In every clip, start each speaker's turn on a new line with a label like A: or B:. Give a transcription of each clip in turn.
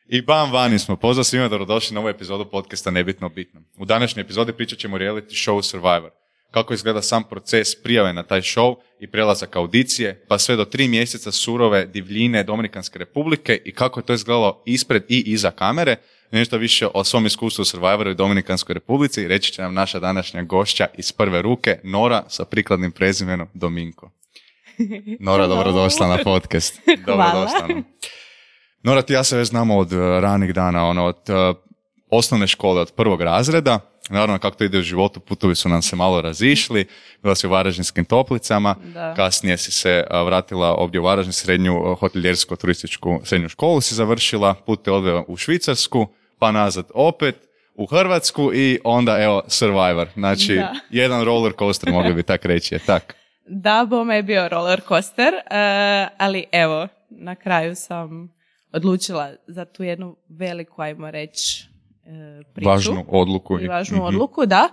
A: I bam, vani smo. Pozdrav svima, dobrodošli na ovu epizodu podcasta Nebitno bitno. U današnjoj epizodi pričat ćemo o reality show Survivor. Kako izgleda sam proces prijave na taj show i prelazak audicije, pa sve do 3 mjeseca surove divljine Dominikanske republike i kako je to izgledalo ispred i iza kamere. Nešto više o svom iskustvu u Survivoru i Dominikanskoj republici reći će nam naša današnja gošća iz prve ruke, Nora sa prikladnim prezimenom Dominko. Nora, dobrodošla na podcast. Dobrodošla. Nora, ti ja se već znamo od ranih dana, od osnovne škole, od prvog razreda. Naravno, kako to ide u životu, putovi su nam se malo razišli. Bila si u Varaždinskim Toplicama, kasnije si se vratila ovdje u Varaždin, srednju hoteljersko-turističku srednju školu si završila, put te odveo u Švicarsku, pa nazad opet u Hrvatsku i onda, evo, Survivor. Znači, jedan roller coaster, mogli bi tak reći, je tak?
B: Da, bome je bio roller coaster, ali evo, na kraju sam odlučila za tu jednu veliku, ajmo reći, priču.
A: Važnu odluku.
B: I važnu odluku, da.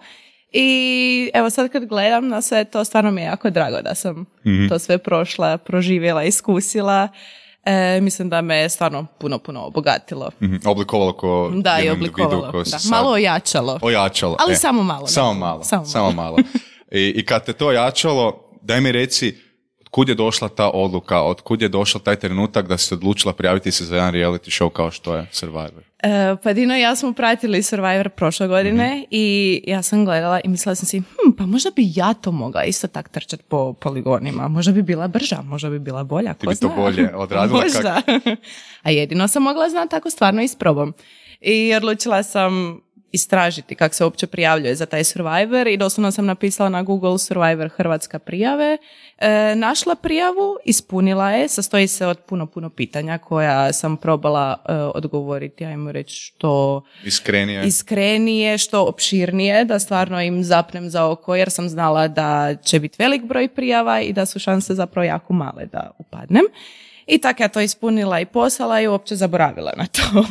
B: I evo sad kad gledam na sve to, stvarno mi je jako drago da sam to sve prošla, proživjela, iskusila. Mislim da me stvarno puno obogatilo.
A: Oblikovalo ko
B: i oblikovalo. Da. Malo ojačalo. Ali samo malo.
A: Samo malo. I kad te to ojačalo, daj mi reci, kud je došla ta odluka, od kud je došao taj trenutak da si odlučila prijaviti se za jedan reality show kao što je Survivor?
B: Pa Dino i ja smo pratili Survivor prošle godine i ja sam gledala i mislila sam si, pa možda bi ja to mogla isto tak trčati po poligonima. Možda bi bila brža, možda bi bila bolja.
A: Ti bi to bolje odradila?
B: Možda. A jedino sam mogla znati tako stvarno isprobam. I odlučila sam istražiti kako se uopće prijavljuje za taj Survivor i doslovno sam napisala na Google Survivor Hrvatska prijave. Našla prijavu, ispunila je, sastoji se od puno pitanja koja sam probala odgovoriti, ajmo reći što iskrenije, što opširnije, da stvarno im zapnem za oko, jer sam znala da će biti velik broj prijava i da su šanse zapravo jako male da upadnem. I tako ja to ispunila i poslala i uopće zaboravila na to.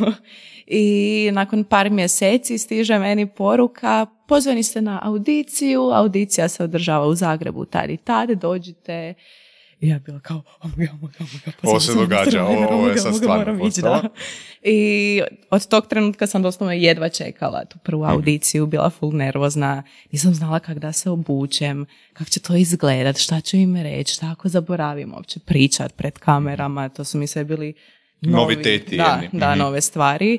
B: I nakon par mjeseci stiže meni poruka, pozvani ste na audiciju, audicija se održava u Zagrebu tad i tad, dođite. I ja bila kao,
A: ovo se događa, ovo je sad stvarno postala.
B: I od tog trenutka sam doslovno jedva čekala tu prvu audiciju, bila full nervozna, nisam znala kako da se obučem, kako će to izgledat, šta ću im reći, šta ako zaboravim uopće pričat pred kamerama, to su mi sve bili
A: noviteti.
B: Nove stvari.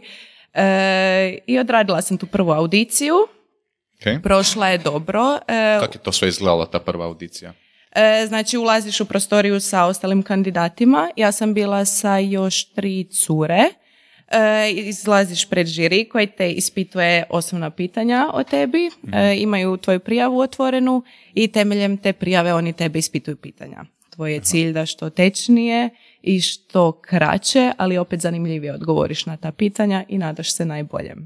B: I odradila sam tu prvu audiciju.
A: Okay.
B: Prošla je dobro.
A: Kako je to sve izgledala, ta prva audicija?
B: Znači, ulaziš u prostoriju sa ostalim kandidatima. Ja sam bila sa još 3 cure. Izlaziš pred žiri koji te ispituje osnovna pitanja o tebi. Imaju tvoju prijavu otvorenu i temeljem te prijave oni tebe ispituju pitanja. Tvoj je cilj da što tečnije i što kraće, ali opet zanimljivije odgovoriš na ta pitanja i nadaš se najboljem.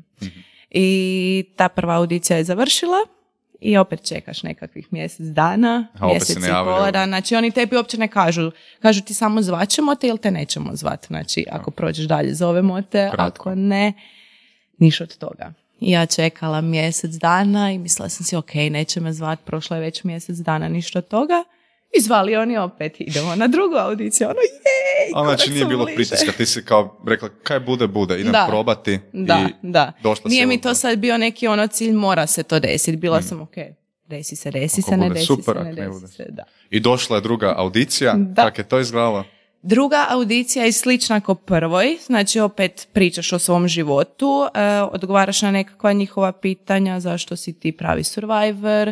B: I ta prva audicija je završila i opet čekaš nekakvih mjesec dana, mjesec i pola dana. Znači oni tebi uopće ne kažu ti samo zvaćemo te ili te nećemo zvati. Znači ako prođeš dalje zovemo te, ako ne, niš od toga. I ja čekala mjesec dana i mislila sam si ok, neće me zvati, prošlo je već mjesec dana, ništa od toga. I zvali oni opet, idemo na drugu audiciju, jej,
A: znači nije bilo pritiska, ti si kao rekla, kaj bude, idem probati
B: da.
A: Došla
B: nije mi to sad bio neki cilj, mora se to desiti, bila sam ok, desi se, ne desi se. Da.
A: I došla je druga audicija, kako je to izgledalo?
B: Druga audicija je slična kao prvoj, znači opet pričaš o svom životu, odgovaraš na nekakva njihova pitanja, zašto si ti pravi survivor,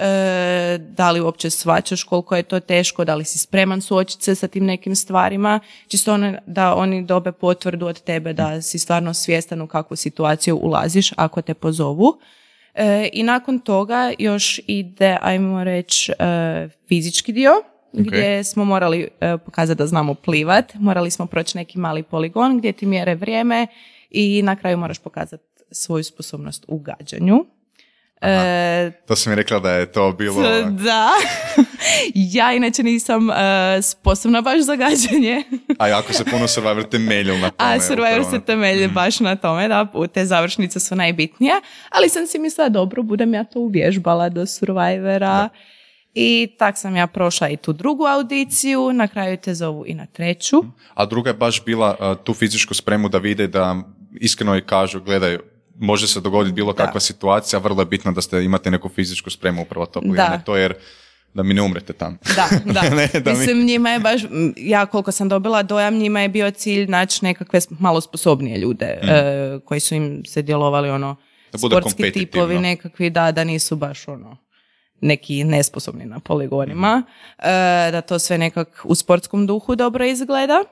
B: da li uopće shvaćaš koliko je to teško, da li si spreman suočiti se sa tim nekim stvarima, čisto da oni dobe potvrdu od tebe da si stvarno svjestan u kakvu situaciju ulaziš ako te pozovu. I nakon toga još ide, ajmo reći, fizički dio. Gdje smo morali pokazati da znamo plivat, morali smo proći neki mali poligon gdje ti mjere vrijeme i na kraju moraš pokazati svoju sposobnost u gađanju.
A: To si mi rekla da je to bilo...
B: Da, ja inače nisam sposobna baš za gađanje.
A: A jako se puno Survivor temeljio na tome.
B: A Survivor se temelji baš na tome, da, te završnice su najbitnije, ali sam si mislila, dobro, budem ja to uvježbala do Survivora. Da. I tak sam ja prošla i tu drugu audiciju, na kraju te zovu i na treću.
A: A druga je baš bila tu fizičku spremu da vide, da iskreno i kažu, gledaj, može se dogoditi bilo kakva situacija, vrlo je bitno da imate neku fizičku spremu upravo to. To jer da mi ne umrete tamo.
B: Da. Mislim, njima je baš, ja koliko sam dobila dojam, njima je bio cilj naći nekakve malo sposobnije ljude koji su im se djelovali sportski tipovi nekakvi, da nisu baš neki nesposobni na poligonima, da to sve nekak u sportskom duhu dobro izgleda.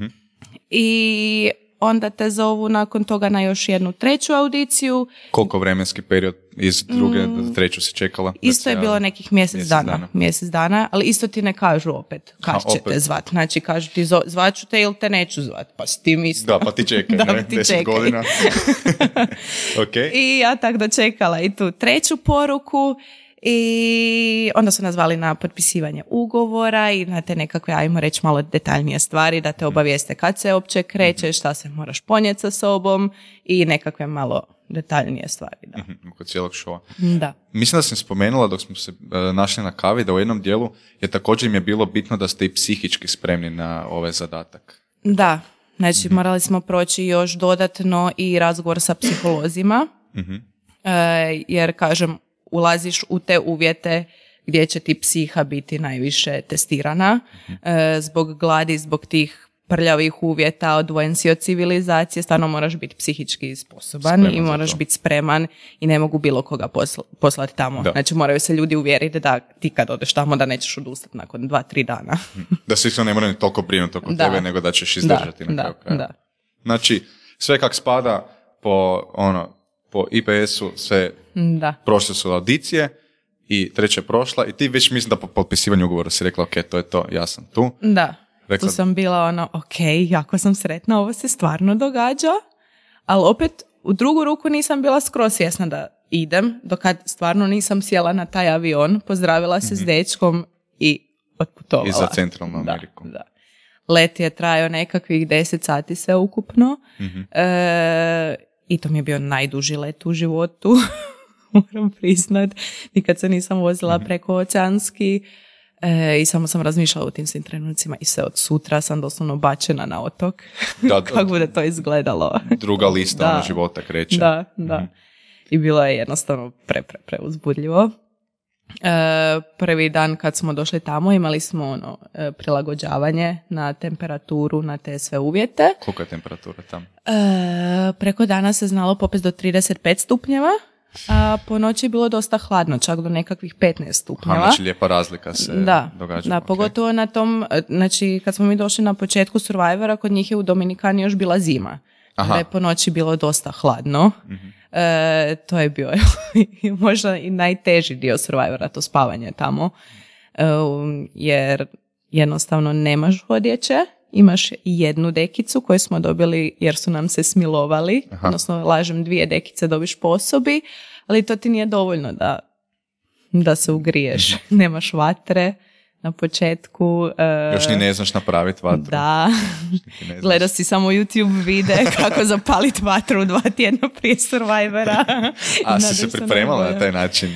B: I onda te zovu nakon toga na još jednu treću audiciju.
A: Koliko vremenski period iz druge do treću si čekala?
B: Isto je bilo nekih mjesec dana, ali isto ti ne kažu opet kad će te zvat. Znači kažu ti zvaću te ili te neću zvat, pa si ti misli.
A: Da, pa ti čekaj, ne? 10 godina. Okay.
B: I ja tak dočekala i tu treću poruku. I onda su nas zvali na potpisivanje ugovora i na te nekakve, ajmo reći, malo detaljnije stvari, da te obavijeste kad se uopće krećeš, šta se moraš ponijeti sa sobom i nekakve malo detaljnije stvari. Da.
A: Oko cijelog šova.
B: Da.
A: Mislim da sam spomenula dok smo se našli na kavi da u jednom dijelu je također im je bilo bitno da ste i psihički spremni na ovaj zadatak.
B: Da, znači morali smo proći još dodatno i razgovor sa psiholozima, jer kažem, ulaziš u te uvjete gdje će ti psiha biti najviše testirana, zbog gladi, zbog tih prljavih uvjeta, odvojen si od civilizacije, stvarno moraš biti psihički sposoban i moraš biti spreman i ne mogu bilo koga poslati tamo. Da. Znači moraju se ljudi uvjeriti da ti kad odeš tamo da nećeš odustati nakon 2-3 dana.
A: Da se isto ne moraju toliko brinuti oko tebe, nego da ćeš izdržati na kraju kraja.
B: Da.
A: Znači, sve kak spada po IPS-u sve prošle su audicije i treća je prošla i ti već mislim da po potpisivanju ugovora si rekla ok, to je to, ja sam tu.
B: Da, rekla, tu sam bila ok, jako sam sretna, ovo se stvarno događa, ali opet u drugu ruku nisam bila skroz svjesna da idem, dokad stvarno nisam sjela na taj avion, pozdravila se s dečkom i otputovala.
A: I za Centralnu Ameriku.
B: Da. Let je trajao nekakvih 10 sati sve ukupno. I to mi je bio najduži let u životu, moram priznat. Nikad se nisam vozila preko oceanski i samo sam razmišljala u tim svim trenucima i sve od sutra sam doslovno bačena na otok. Kako bude to izgledalo.
A: Druga lista života kreće.
B: Da. I bilo je jednostavno preuzbudljivo. Prvi dan kad smo došli tamo imali smo prilagođavanje na temperaturu, na te sve uvjete.
A: Koliko je temperatura tamo?
B: Preko dana se znalo popest do 35 stupnjeva, a po noći je bilo dosta hladno, čak do nekakvih 15 stupnjeva.
A: Znači lijepa razlika se događa.
B: Da, pogotovo na tom, znači kad smo mi došli na početku Survivora, kod njih je u Dominikani još bila zima. Da je po noći bilo dosta hladno. To je bio možda i najteži dio Survivora, to spavanje tamo, jer jednostavno nemaš odjeće, imaš jednu dekicu koju smo dobili jer su nam se smilovali, odnosno lažem 2 dekice dobiš po osobi, ali to ti nije dovoljno da se ugriješ. Nemaš vatre na početku.
A: Još ni ne znaš napraviti vatru.
B: Da, gledao si samo YouTube vide kako zapaliti vatru 2 tjedna prije Survivora.
A: A si se pripremala na taj način?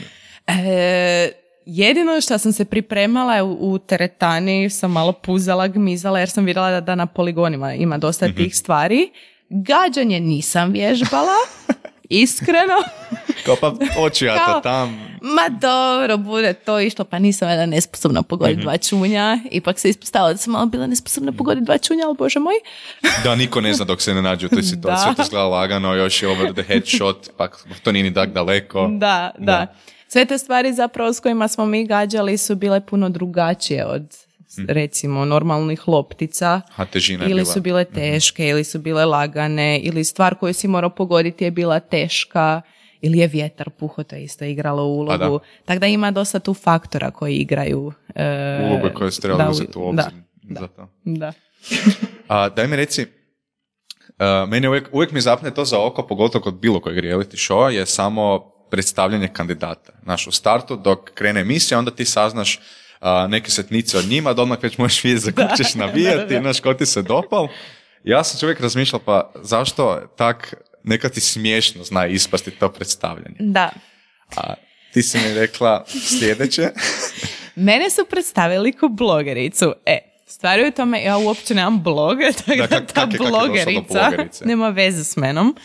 B: Jedino što sam se pripremala u teretani, sam malo puzala, gmizala jer sam vidjela da na poligonima ima dosta tih stvari. Gađanje nisam vježbala, iskreno.
A: Kao pa oči ja to tam.
B: Ma dobro, bude to išlo, pa nisam jedna nesposobna pogoditi 2 čunja. Ipak se ispostavila da sam malo bila nesposobna pogoditi 2 čunja, ali bože moj.
A: Da, niko ne zna dok se ne nađe u toj situaciji. To izgleda lagano, još je over the headshot, pa to nije ni tak daleko.
B: Da. Sve te stvari zapravo s kojima smo mi gađali su bile puno drugačije od recimo normalnih loptica. Ili su bile teške, ili su bile lagane, ili stvar koju si morao pogoditi je bila teška, ili je vjetar puho, to je isto igralo ulogu. Tako da ima dosta tu faktora koji igraju.
A: Ulogu koje ste trebali uzeti u obzir.
B: Da.
A: Daj mi reci, meni uvijek mi zapne to za oko, pogotovo kod bilo kojeg reality showa, je samo predstavljanje kandidata. Znaš, u startu dok krene emisija, onda ti saznaš neke setnice od njima, da odmah već možeš vidjeti za kog ćeš navijati, znaš, ko ti se dopal. Ja sam čovjek razmišljao, pa zašto tak neka ti smiješno zna ispasti to predstavljanje?
B: Da.
A: Ti si mi rekla sljedeće.
B: Mene su predstavili kao blogericu. Stvar je u tome, ja uopće nemam blog, tako da ta blogerica nema veze s menom.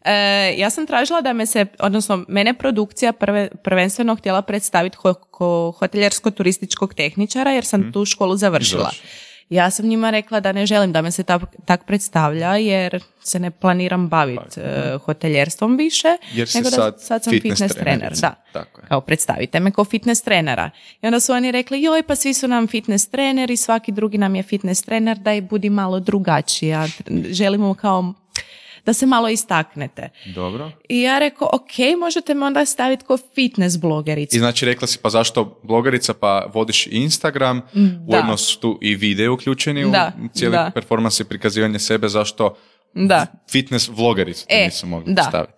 B: Ja sam tražila da mene produkcija prvenstveno htjela predstaviti ko hoteljersko-turističkog tehničara, jer sam tu školu završila. Ja sam njima rekla da ne želim da me se tak predstavlja, jer se ne planiram baviti hoteljerstvom više, nego da sad sam fitness trener. Da, kao predstavite me kao fitness trenera. I onda su oni rekli, joj, pa svi su nam fitness treneri, svaki drugi nam je fitness trener, daj budi malo drugačija. Želimo kao da se malo istaknete.
A: Dobro.
B: I ja rekao, ok, možete me onda staviti kao fitness blogericu.
A: I znači rekla si, pa zašto blogerica, pa vodiš Instagram, ujedno su tu i video uključeni u cijeli performans i prikazivanje sebe, zašto fitness vlogericu nisu mogli staviti.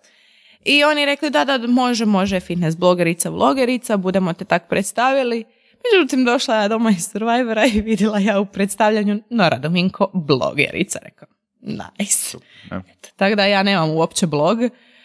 B: I oni rekli, da, može fitness vlogerica, budemo te tak predstavili. Međutim, došla ja doma iz Survivora i vidjela ja u predstavljanju Nora Dominko blogerica, rekao. Nice. Tako da ja nemam uopće blog,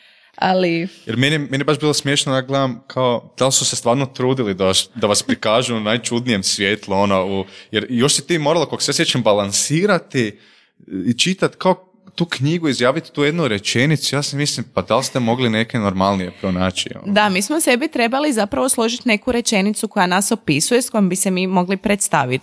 B: ali...
A: Jer meni je baš bilo smiješno da gledam kao, da li su se stvarno trudili da vas prikažu u najčudnijem svjetlu, jer još si ti morala, kako se sjećam, balansirati i čitati kao tu knjigu, izjaviti tu jednu rečenicu. Ja si mislim, pa da li ste mogli neke normalnije pronaći?
B: Da, mi smo sebi trebali zapravo složiti neku rečenicu koja nas opisuje, s kojom bi se mi mogli predstaviti.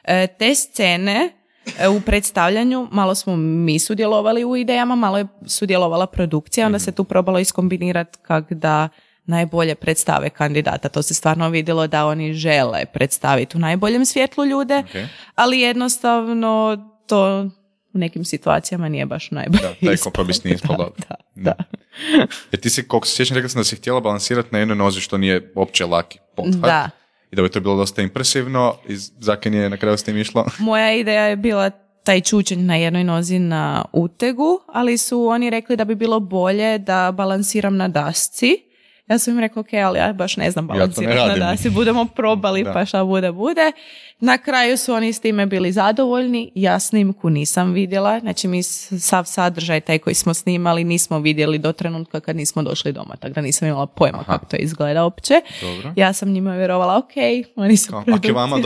B: Te scene u predstavljanju, malo smo mi sudjelovali u idejama, malo je sudjelovala produkcija, onda se tu probalo iskombinirati kako da najbolje predstave kandidata. To se stvarno vidjelo da oni žele predstaviti u najboljem svjetlu ljude, ali jednostavno to u nekim situacijama nije baš najbolje.
A: Da, taj kompromis nije ispod dobro.
B: Da.
A: Jer ti si, koliko se sjećam, rekla sam da si htjela balansirati na jednoj nozi, što nije uopće laki pothvat.
B: Da.
A: I da bi to bilo dosta impresivno i Zaki nije na kraju s tim išlo.
B: Moja ideja je bila taj čučanj na jednoj nozi na utegu, ali su oni rekli da bi bilo bolje da balansiram na dasci. Ja sam im rekla, ok, ali ja baš ne znam balansirati na dasci. Budemo probali pa šta bude. Na kraju su oni s time bili zadovoljni. Ja snimku nisam vidjela. Znači mi sav sadržaj taj koji smo snimali nismo vidjeli do trenutka kad nismo došli doma. Tako da nisam imala pojma kako to izgleda uopće.
A: Dobro.
B: Ja sam njima vjerovala, ok, oni su
A: ako je vama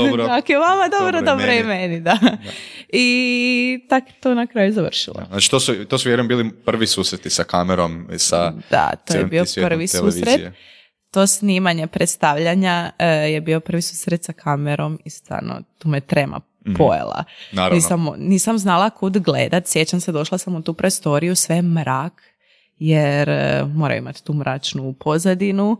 A: dobro,
B: i meni, da. I tako to na kraju završilo.
A: Ja, znači to su vjerujem bili prvi susreti sa kamerom i sa
B: to je bio prvi susret. To snimanje predstavljanja je bio prvi susret sa kamerom i stvarno tu me trema pojela. Nisam znala kud gledat. Sjećam se, došla sam u tu prostoriju, sve mrak, jer mora imati tu mračnu pozadinu.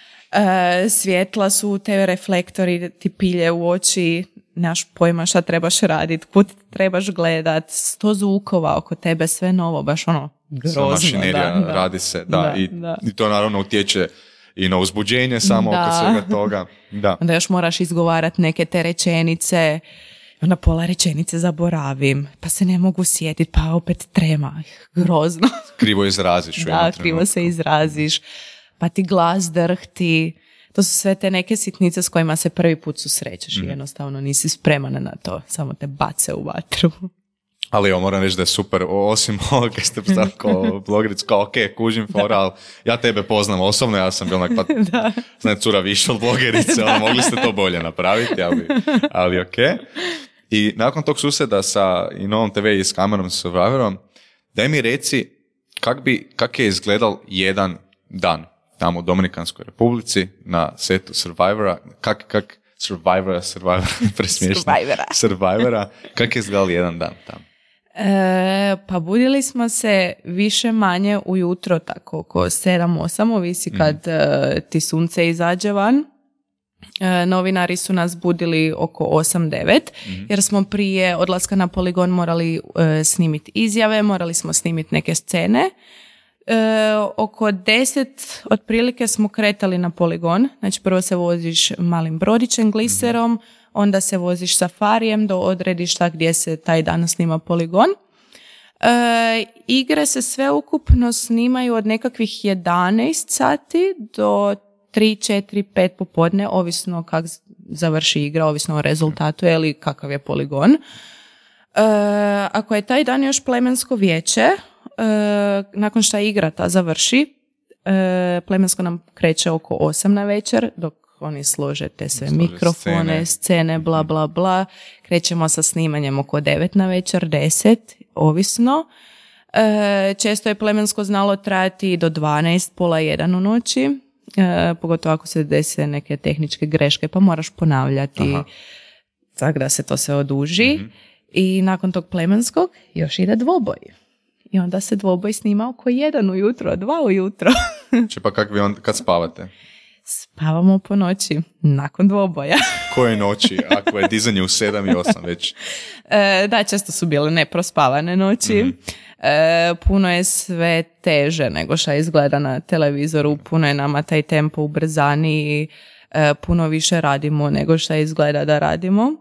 B: Svjetla su, te reflektori ti pilje u oči, nemaš pojma šta trebaš raditi, kud trebaš gledat, 100 zvukova oko tebe, sve novo, baš grozno.
A: Mašinerija radi se, i to naravno utječe i na uzbuđenje samo oko svega toga. Da.
B: Onda još moraš izgovarati neke te rečenice, onda pola rečenice zaboravim, pa se ne mogu sjetiti, pa opet trema, grozno.
A: Krivo izraziš.
B: Krivo se izraziš, pa ti glas drhti. To su sve te neke sitnice s kojima se prvi put susrećeš i jednostavno nisi spreman na to, samo te bace u vatru.
A: Ali evo, moram reći da je super, osim ovoga kad ste postali kao blogeric, kao ok, kužim fora, ali ja tebe poznam osobno, ja sam bil pa znam cura više od blogerice, ali mogli ste to bolje napraviti, ali ok. I nakon tog susreta sa i Novom TV i s kamerom sa Survivorom, daj mi reci kak je izgledal jedan dan tamo u Dominikanskoj Republici na setu Survivora, kak presmiješno. Survivora, kak je izgledal jedan dan tamo?
B: Pa budili smo se više manje ujutro, tako oko 7-8, ovisi kad ti sunce izađe van. Novinari su nas budili oko 8-9, jer smo prije odlaska na poligon morali snimiti izjave, morali smo snimiti neke scene. Oko 10 otprilike smo kretali na poligon, znači prvo se voziš malim brodićem, gliserom, onda se voziš safarijem do odredišta gdje se taj dan snima poligon. Igre se sve ukupno snimaju od nekakvih 11 sati do 3, 4, 5 popodne, ovisno kako završi igra, ovisno o rezultatu ili kakav je poligon. Ako je taj dan još plemensko vijeće, nakon što igra ta završi, plemensko nam kreće oko 8 na večer, dok oni slože te sve mikrofone, scene, bla, bla, bla. Krećemo sa snimanjem oko 9 na večer, 10, ovisno. Često je plemensko znalo trajati do 12, pola 1 u noći, pogotovo ako se dese neke tehničke greške, pa moraš ponavljati, tako da se to sve oduži. I nakon tog plemenskog još ide dvoboj. I onda se dvoboj snima oko 1 ujutro, 2 ujutro.
A: Pa kakvi on, kad spavate?
B: Spavamo po noći, nakon dvoboja.
A: Koje noći? Ako je dizanje u 7 i 8 već?
B: Da, često su bile neprospavane noći. Puno je sve teže nego što izgleda na televizoru. Puno je nama taj tempo ubrzaniji. Puno više radimo nego što izgleda da radimo.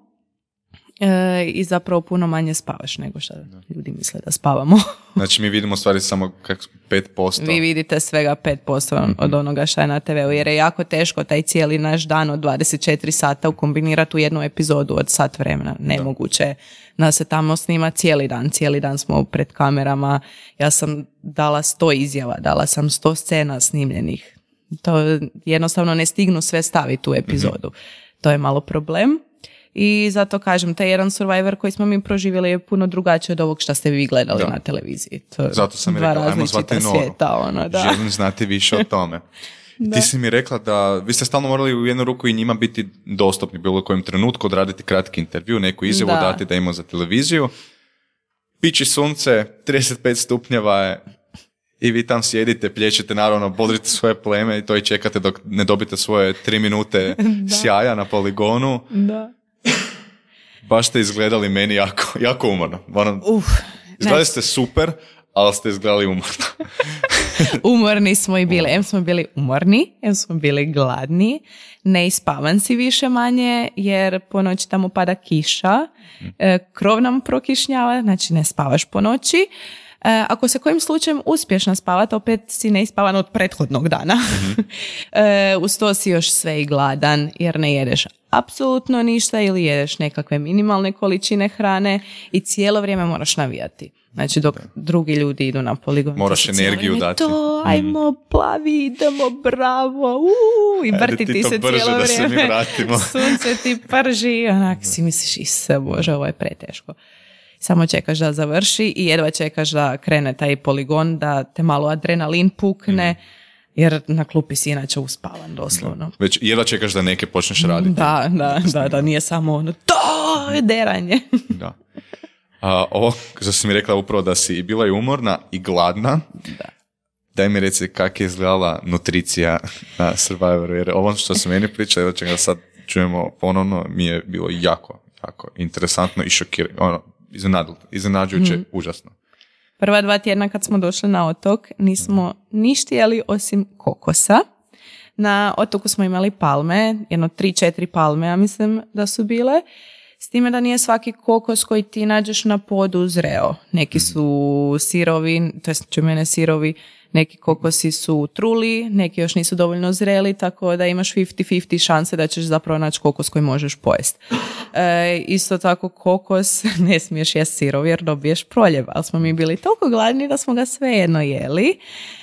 B: I zapravo puno manje spavaš nego što ljudi misle da spavamo.
A: Znači mi vidimo stvari samo 5%.
B: Vi vidite svega 5% od onoga što je na TV-u, jer je jako teško taj cijeli naš dan od 24 sata ukombinirati u jednu epizodu od sat vremena. Nemoguće je da se tamo snima cijeli dan smo pred kamerama. Ja sam dala 100 izjava, dala sam 100 scena snimljenih. To jednostavno ne stignu sve staviti u epizodu. To je malo problem. I zato kažem, taj jedan Survivor koji smo mi proživjeli je puno drugačiji od ovog što ste vi gledali na televiziji. To
A: zato sam mi rekla, ajmo zvati Noru. Želim znati više o tome. Ti si mi rekla da vi ste stalno morali u jednu ruku i njima biti dostupni bilo kojem trenutku, odraditi kratki intervju, neku izjavu dati da ima za televiziju. Piči sunce, 35 stupnjeva je i vi tam sjedite, plječete, naravno, bodrite svoje pleme i to i čekate dok ne dobite svoje 3 minute sjaja na poligonu.
B: Da.
A: Baš ste izgledali meni jako umorno. Izgledali ste super, ali ste izgledali umorno.
B: Umorni smo i bili. Em smo bili umorni, em smo bili gladni. Neispavan si više manje, jer po noći tamo pada kiša. Krov nam prokišnjava, znači ne spavaš po noći. Ako se kojim slučajem uspješno spavati, opet si neispavan od prethodnog dana. Uz to si još sve i gladan, jer ne jedeš apsolutno ništa ili jedeš nekakve minimalne količine hrane i cijelo vrijeme moraš navijati. Znači dok drugi ljudi idu na poligon.
A: Moraš energiju dati.
B: To, ajmo, plavi, idemo, bravo, i vrti ti se cijelo vrijeme. Sunce ti prži, onak si misliš, Isuse Bože, ovo je preteško. Samo čekaš da završi i jedva čekaš da krene taj poligon, da te malo adrenalin pukne, jer na klupi si inače uspavan doslovno.
A: Već jedva čekaš da neke počneš raditi.
B: Da, nije samo ono, to je deranje.
A: Da. Ovo, što si mi rekla upravo da si bila i umorna i gladna, daj mi reci kako je izgledala nutricija na Survivoru, jer ovo što se meni priča, evo čega sad čujemo ponovno, mi je bilo jako interesantno i iznenađujuće, užasno.
B: Prva 2 tjedna kad smo došli na otok nismo ništa jeli osim kokosa. Na otoku smo imali palme, 3-4 palme, ja mislim da su bile. S time da nije svaki kokos koji ti nađeš na podu zreo. Neki su sirovi, to jest mene sirovi, neki kokosi su truli, neki još nisu dovoljno zreli, tako da imaš 50-50 šanse da ćeš zapravo naći kokos koji možeš pojesti. Isto tako kokos ne smiješ jesti sirov jer dobiješ proljev, ali smo mi bili toliko gladni da smo ga svejedno jeli.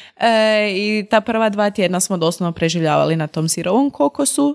B: I ta prva 2 tjedna smo doslovno preživljavali na tom sirovom kokosu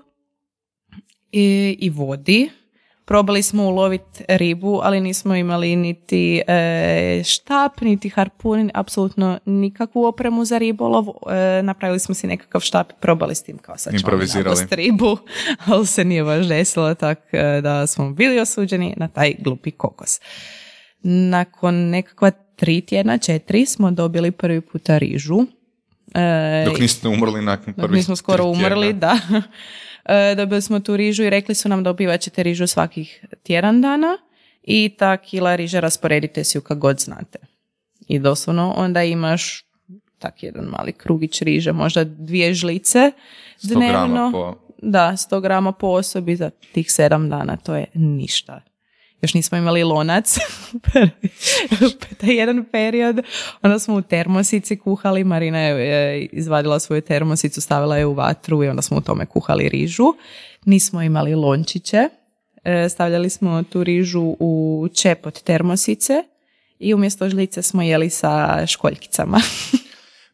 B: i vodi. Probali smo uloviti ribu, ali nismo imali niti štap, niti harpun, apsolutno nikakvu opremu za ribolov. Napravili smo si nekakav štap i probali s tim kao sad ćemo nabaviti ribu, ali se nije baš desilo, tako da smo bili osuđeni na taj glupi kokos. Nakon nekakva 3 tjedna, 4 smo dobili prvi puta rižu.
A: Dok niste umrli nakon prvih 3 tjedna.
B: Mi smo skoro umrli, da. Dobili smo tu rižu i rekli su nam dobivat ćete rižu svakih tjedan dana i ta kila riže rasporedite si ju kako god znate. I doslovno onda imaš tak jedan mali krugić riže, možda 2 žlice dnevno.
A: 100 grama po...
B: Da, 100 grama po osobi za tih 7 dana, to je ništa. Još nismo imali lonac, taj jedan period, onda smo u termosici kuhali, Marina je izvadila svoju termosicu, stavila je u vatru i onda smo u tome kuhali rižu. Nismo imali lončiće, stavljali smo tu rižu u čep od termosice i umjesto žlice smo jeli sa školjkicama.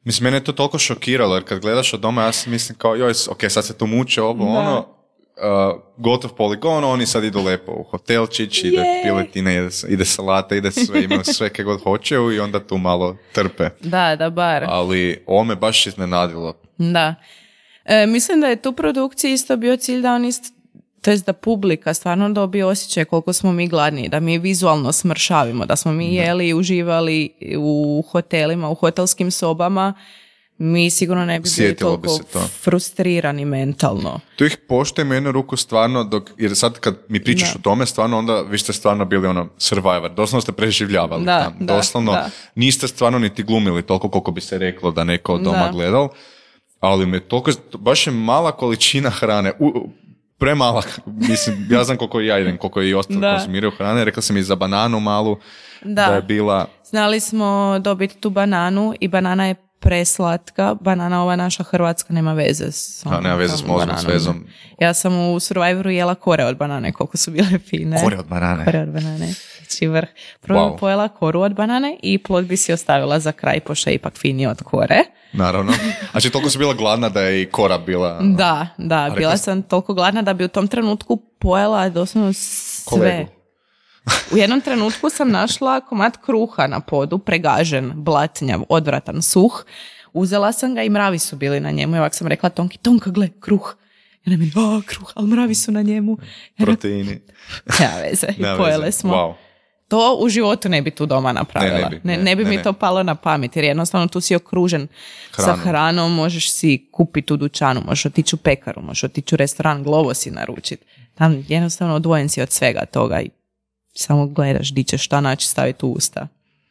A: Mislim, mene je to toliko šokiralo, jer kad gledaš od doma, ja si mislim kao, joj, ok, sad se tu muče ono, gotov poligon, oni sad idu lepo u hotelčić, ide piletine, ide salata, ide sve, imaju sve kaj god hoćeju i onda tu malo trpe.
B: Da, bar.
A: Ali ovo me baš iznenadilo.
B: Da. Mislim da je tu produkciji isto bio cilj da oni, to jest da publika stvarno dobije osjećaj koliko smo mi gladni, da mi vizualno smršavimo, da smo mi jeli i uživali u hotelima, u hotelskim sobama, mi sigurno ne bi bili toliko frustrirani mentalno.
A: Tu ih poštujem jednu ruku stvarno, jer sad kad mi pričaš o tome, stvarno onda vi ste stvarno bili survivor, doslovno ste preživljavali tam. Doslovno niste stvarno niti glumili toliko koliko bi se reklo da neko od doma gledal, ali me toliko, baš je mala količina hrane, premala, mislim, ja znam koliko ja idem, koliko i ostali konzumiraju hrane, rekla sam i za bananu malu, da je bila...
B: Znali smo dobiti tu bananu i banana je preslatka, banana ova naša hrvatska nema veze s
A: nema veze s mozgom, s vezom.
B: Ja sam u Survivoru jela kore od banane, koliko su bile fine.
A: Kore od banane.
B: Znači vrh. Prvo pojela koru od banane i plod bi si ostavila za kraj, pošto je ipak finiji od kore.
A: Naravno. Znači toliko si bila gladna da je i kora bila...
B: Da, bila sam toliko gladna da bi u tom trenutku pojela doslovno sve. Kolegu. U jednom trenutku sam našla komad kruha na podu, pregažen, blatnjav, odvratan, suh. Uzela sam ga i mravi su bili na njemu. I ovak sam rekla Tonka, gle, kruh. I ona mi, kruh, ali mravi su na njemu.
A: Proteini.
B: Nema veze. I pojele smo. Wow. To u životu ne bi tu doma napravila. Ne bi mi to palo na pamet, jer jednostavno tu si okružen sa hranom, možeš si kupiti u dućanu, možeš otići u pekaru, možeš otići u restoran, Glovo si naručiti. Tam jednostavno odvojen si od svega toga i samo gledaš di ćeš šta naći staviti u usta.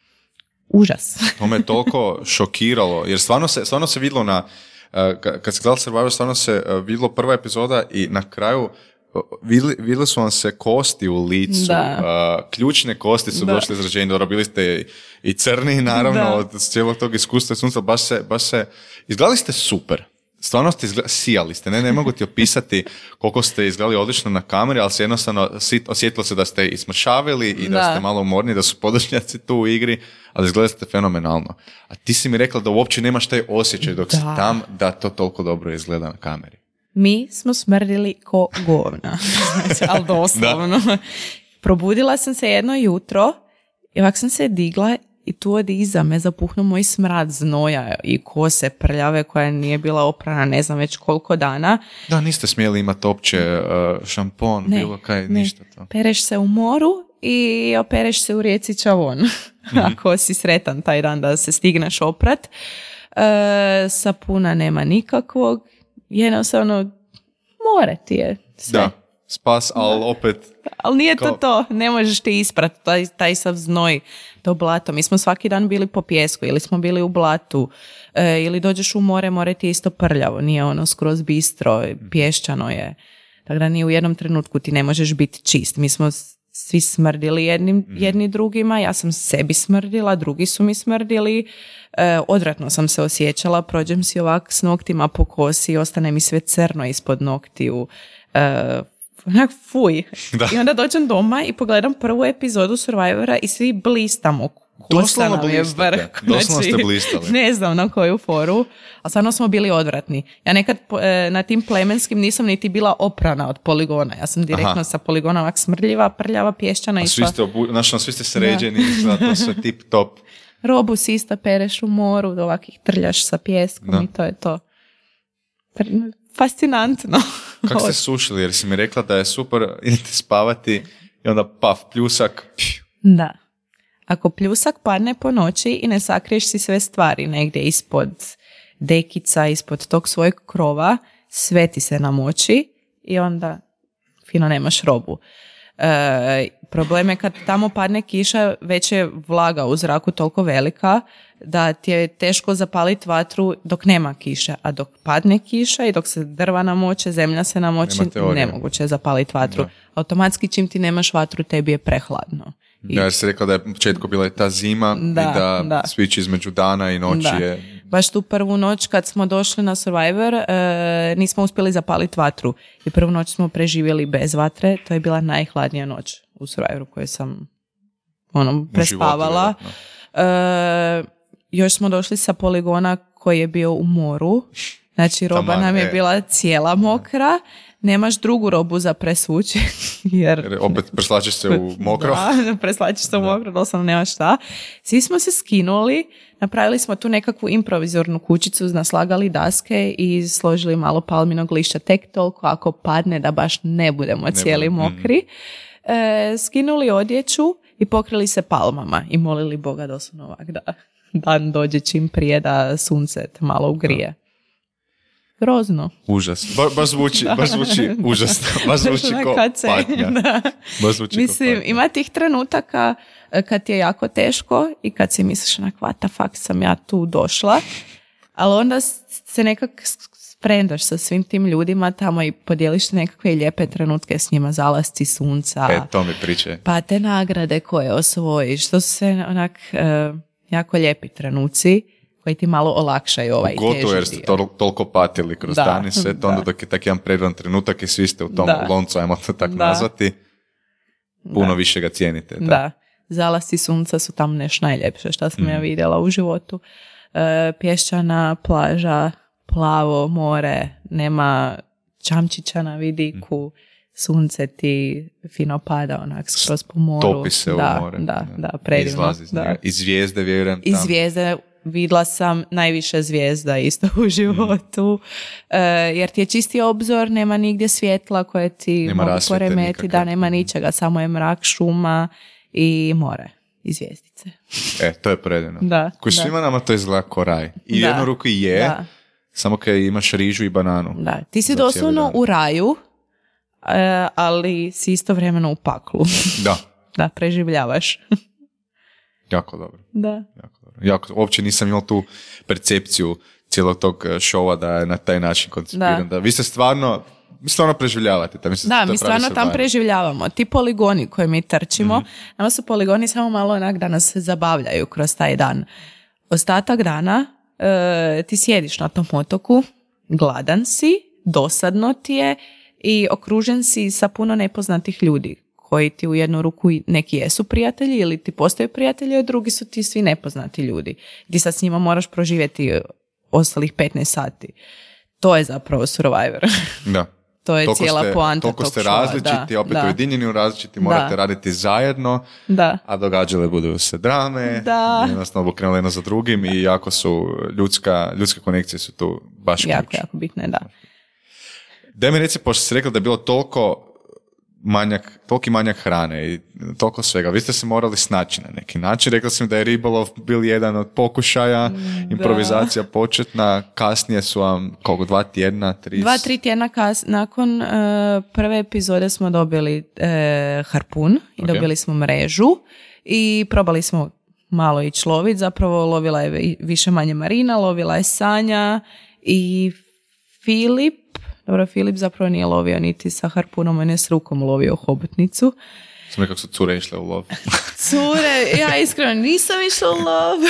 B: Užas.
A: To me toliko šokiralo, jer stvarno se vidjelo kad se gledalo Survivor, stvarno se vidjelo prva epizoda i na kraju vidjeli su vam se kosti u licu, ključne kosti su došle izraženje, dobro, bili ste i crni, naravno, od cijelog tog iskustva sunca, baš se, izgledali ste super. Stvarno ste sijali ste, ne mogu ti opisati koliko ste izgledali odlično na kameri, ali se jednostavno osjetilo se da ste ismršavili i da ste malo umorni, da su podočnjaci tu u igri, ali izgledali ste fenomenalno. A ti si mi rekla da uopće nemaš taj osjećaj dok si tam, da to toliko dobro izgleda na kameri.
B: Mi smo smrdili ko govna, znači, ali doslovno. Probudila sam se jedno jutro i ovak sam se digla i tu od iza me zapuhnuo moj smrad znoja i kose prljave koja nije bila oprana ne znam već koliko dana.
A: Da, niste smjeli imati opće šampon, bilo kaj, ništa to.
B: Pereš se u moru i opereš se u rijeci Čavon. Ako si sretan taj dan da se stigneš oprat. Sapuna nema nikakvog. Jednostavno, more ti je sve.
A: Da, spas, ali opet...
B: Ali nije to, ne možeš ti isprati taj sav znoj, to blato. Mi smo svaki dan bili po pijesku ili smo bili u blatu ili dođeš u more ti je isto prljavo, nije ono skroz bistro, pješčano je. Tako da ni u jednom trenutku ti ne možeš biti čist. Mi smo svi smrdili jedni drugima, ja sam sebi smrdila, drugi su mi smrdili, odvratno sam se osjećala, prođem si ovak s noktima po kosi, ostane mi sve crno ispod noktiju, onak fuj. Da. I onda dođem doma i pogledam prvu epizodu Survivora i svi blistamo.
A: Doslovno blistate. Doslovno ste blistali.
B: Ne znam na koju foru, ali stvarno smo bili odvratni. Ja nekad na tim plemenskim nisam niti bila oprana od poligona. Ja sam direktno sa poligona ovak smrdljiva, prljava, pješčana.
A: Svi ste sređeni, to sve tip top.
B: Robu si ista pereš u moru, do ovakih trljaš sa pjeskom i to je to. Fascinantno.
A: Kako ste sušili? Jer si mi rekla da je super, idete spavati i onda pljusak.
B: Da. Ako pljusak padne po noći i ne sakriješ si sve stvari negdje ispod dekica, ispod tog svojeg krova, sve ti se namoči i onda fino nemaš robu. Problem je kad tamo padne kiša, već je vlaga u zraku toliko velika da ti je teško zapaliti vatru dok nema kiše, a dok padne kiša i dok se drva namoče, zemlja se namoči, nemoguće je zapaliti vatru. Da. Automatski čim ti nemaš vatru, tebi je prehladno.
A: Ja, jer si rekla da je u početku bila i ta zima i da switch između dana i noći je...
B: Baš tu prvu noć kad smo došli na Survivor nismo uspjeli zapaliti vatru i prvu noć smo preživjeli bez vatre. To je bila najhladnija noć u Survivoru koju sam prespavala. još smo došli sa poligona koji je bio u moru. Znači, roba nam je bila cijela mokra. Nemaš drugu robu za presvući. Jer
A: opet preslačiš se u mokro.
B: Da, preslačiš se u mokro, doslovno nema šta. Svi smo se skinuli, napravili smo tu nekakvu improvizornu kućicu, naslagali daske i složili malo palminog lišća. Tek toliko ako padne da baš ne budemo cijeli mokri. Skinuli odjeću i pokrili se palmama i molili Boga doslovno ovak da dan dođe čim prije da sunce malo ugrije. Grozno.
A: Užas. Baš zvuči užasno. Baš zvuči ko patnja. Baš zvuči
B: mislim,
A: ko patnja.
B: ima tih trenutaka kad ti je jako teško i kad si misliš onak, what the fuck sam ja tu došla. Ali onda se nekak sprendaš sa svim tim ljudima tamo i podijeliš nekakve lijepe trenutke s njima, zalasci sunca.
A: To mi priče.
B: Pa te nagrade koje osvojiš. To su sve onak jako lijepi trenuci koji ti malo olakšaju ovaj teži dio.
A: Gotovo jer ste toliko patili kroz dan i sve, to onda dok je tak jedan predivan trenutak i svi ste u tom loncu, ajmo to tako nazvati, puno više ga cijenite.
B: Da, zalasci sunca su tam nešto najljepše što sam ja vidjela u životu. Pješčana plaža, plavo more, nema čamčića na vidiku, sunce ti fino pada onak skroz po moru.
A: Topi se u more.
B: Da, predivno.
A: Izlazi iz njega. I zvijezde, vjerujem.
B: I zvijezde, vidjela sam najviše zvijezda isto u životu, jer ti je čisti obzor, nema nigdje svjetla koje ti mogu poremeti, da nema ničega, samo je mrak, šuma i more i zvijezdice.
A: To je predivno.
B: Da.
A: Koji svima nama to izgleda ko raj. I jednu ruku je, samo kad imaš rižu i bananu. Da,
B: ti si doslovno u raju, ali si istovremeno u paklu. Da, preživljavaš.
A: Jako dobro.
B: Da.
A: Uopće nisam imao tu percepciju cijelog tog šova da je na taj način koncipiran. Da vi ste stvarno preživljavate.
B: Mi stvarno tam preživljavamo. Ti poligoni koje mi trčimo, nama su poligoni samo malo onak da nas zabavljaju kroz taj dan. Ostatak dana ti sjediš na tom otoku, gladan si, dosadno ti je i okružen si sa puno nepoznatih ljudi koji ti u jednu ruku neki jesu prijatelji ili ti postaju prijatelji, a drugi su ti svi nepoznati ljudi. Ti sad s njima moraš proživjeti ostalih 15 sati. To je zapravo Survivor.
A: Da.
B: To je cijela poanta tog
A: toliko ste
B: šova.
A: različiti, opet ujedinjeni u različiti, morate raditi zajedno, a događale budu se drame, jednostavno krenuli jedno za drugim i jako su ljudske konekcije su tu baš ključ.
B: Jako bitne, da.
A: Da mi reci, pošto si rekla da je bilo toliki manjak hrane i toliko svega. Vi ste se morali snaći na neki način. Rekla sam da je ribolov bil jedan od pokušaja, improvizacija početna, kasnije su vam 2 tjedna,
B: 2-3 tjedna nakon prve epizode smo dobili harpun i dobili smo mrežu i probali smo malo ići loviti. Zapravo lovila je više manje Marina, lovila je Sanja i Filip zapravo nije lovio niti sa harpunom, on je s rukom lovio hobotnicu.
A: Sam nekako su cure išle u lov.
B: Cure, ja iskreno nisam išla u lov.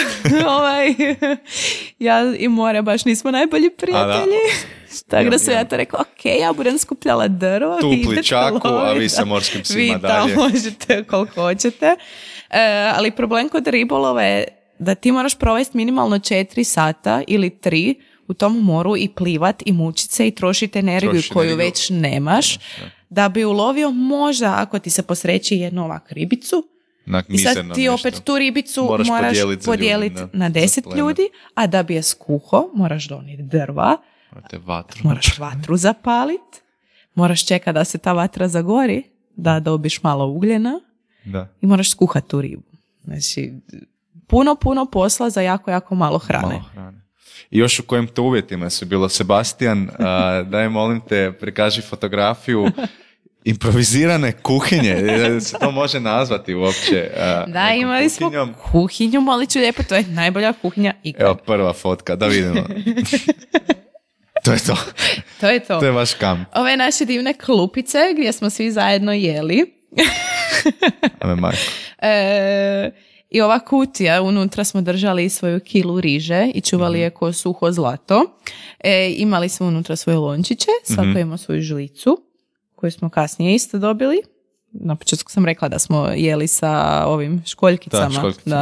B: Ja i More baš nismo najbolji prijatelji. Tako da sam ja to rekao, ja budem skupljala drvo.
A: Tu u pličaku, a vi sa morskim psima dalje.
B: Vi tamo možete koliko hoćete. Ali problem kod ribolova je da ti moraš provesti minimalno 4 sata ili 3 u tom moru i plivat i mučit se i trošiti energiju koju već nemaš, da bi ulovio možda, ako ti se posreći jednu ovak ribicu, i sad ti opet tu ribicu moraš podijeliti na 10 ljudi, a da bi je skuho, moraš donijeti drva, moraš vatru zapalit, moraš čekati da se ta vatra zagori, da dobiš malo ugljena i moraš skuhati tu ribu. Znači, puno posla za jako malo hrane.
A: I još u kojim to uvjetima su bilo? Sebastian, daj molim te, prikaži fotografiju improvizirane kuhinje, se to može nazvati uopće.
B: Da, imali smo kuhinju, molit ću lijepo, to je najbolja kuhinja ikad.
A: Evo prva fotka, da vidimo. To je to. To je vaš kamp.
B: Ove naše divne klupice gdje smo svi zajedno jeli.
A: Ame majko.
B: I ova kutija, unutra smo držali svoju kilu riže i čuvali je ko suho zlato. Imali smo unutra svoje lončiće, svako ima svoju žlicu, koju smo kasnije isto dobili. Na početku sam rekla da smo jeli sa ovim školjkicama.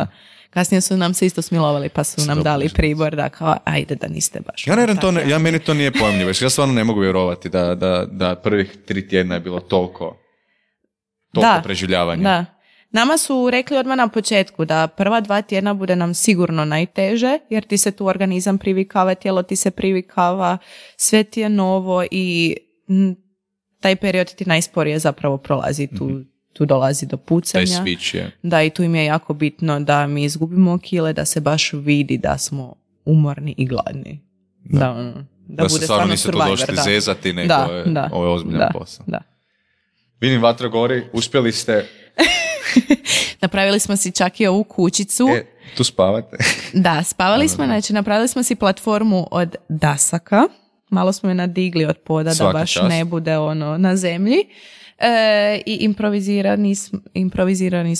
B: Kasnije su nam se isto smilovali pa su nam dali pribor da kao ajde da niste baš.
A: Meni to nije pojmljivo. Ja stvarno ne mogu vjerovati da prvih 3 tjedna je bilo toliko preživljavanja.
B: Da. Nama su rekli odmah na početku da prva 2 tjedna bude nam sigurno najteže, jer ti se tu organizam privikava, tijelo ti se privikava, sve ti je novo i taj period ti najsporije zapravo prolazi. Tu dolazi do pucanja.
A: Taj switch je.
B: Da, i tu im je jako bitno da mi izgubimo kile, da se baš vidi da smo umorni i gladni. Da
A: se stvarno niste tu došli zezati, nego ovo je ozbiljan posao. Da. Vidim, vatra gori, uspjeli ste...
B: Napravili smo si čak i ovu kućicu.
A: Tu spavate?
B: Da, spavali smo, znači napravili smo si platformu od dasaka. Malo smo je nadigli od poda da baš ne bude na zemlji. I improvizirano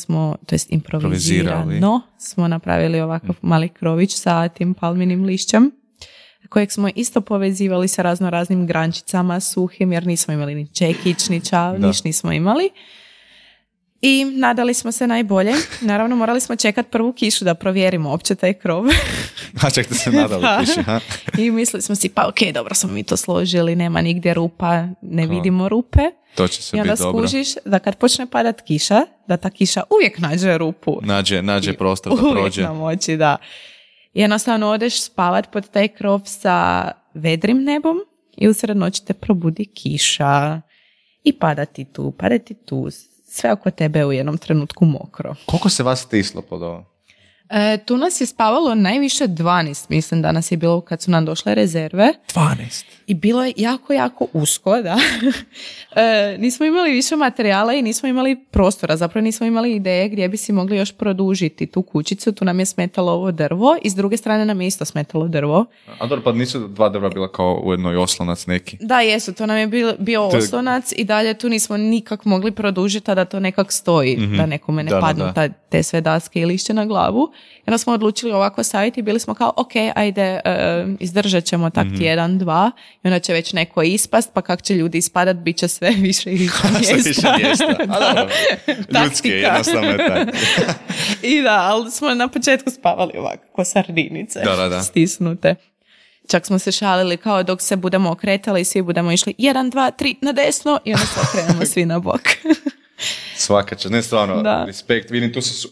B: smo napravili ovakav mali krović sa tim palminim lišćem, kojeg smo isto povezivali sa raznim grančicama suhim, jer nismo imali ni čekić, ni čavniš, nismo imali. I nadali smo se najbolje. Naravno, morali smo čekati prvu kišu da provjerimo uopće taj krov.
A: A ček, da se nadali kiši, ha?
B: I mislili smo si, pa okej, dobro smo mi to složili, nema nigdje rupa, ne vidimo rupe.
A: To će se
B: biti dobro. I onda skužiš da kad počne padat kiša, da ta kiša uvijek nađe rupu.
A: Nađe prostor da prođe.
B: Uvijek nam oči, da. Jednostavno odeš spavat pod taj krov sa vedrim nebom i usred noći te probudi kiša i padati tu. Sve oko tebe u jednom trenutku mokro.
A: Koliko se vas stislo pod ovo?
B: Tu nas je spavalo najviše 12, mislim da nas je bilo kad su nam došle rezerve.
A: 12?
B: I bilo je jako, jako usko, da. Nismo imali više materijala i nismo imali prostora, zapravo nismo imali ideje gdje bi si mogli još produžiti tu kućicu. Tu nam je smetalo ovo drvo i s druge strane nam je isto smetalo drvo.
A: A dobro, pa nisu 2 drva bila kao ujedno i oslonac neki?
B: Da, jesu, to nam je bio oslonac i dalje tu nismo nikak mogli produžiti, a da to nekak stoji, da nekome ne padnu te sve daske i lišće na glavu. I onda smo odlučili ovako staviti i bili smo kao, ok, ajde, izdržat ćemo tak tjedan, 2 i onda će već neko ispast, pa kak će ljudi ispadat, bit će sve više i više mjesta.
A: A dobro, ljudski je, jednostavno je tako.
B: I da, ali smo na početku spavali ovako, ko sardinice, stisnute. Čak smo se šalili kao dok se budemo okretali, svi budemo išli 1, 2, 3 na desno i onda se okrenemo svi na bok.
A: Svaka čast, ne stvarno, respekt, vidim tu se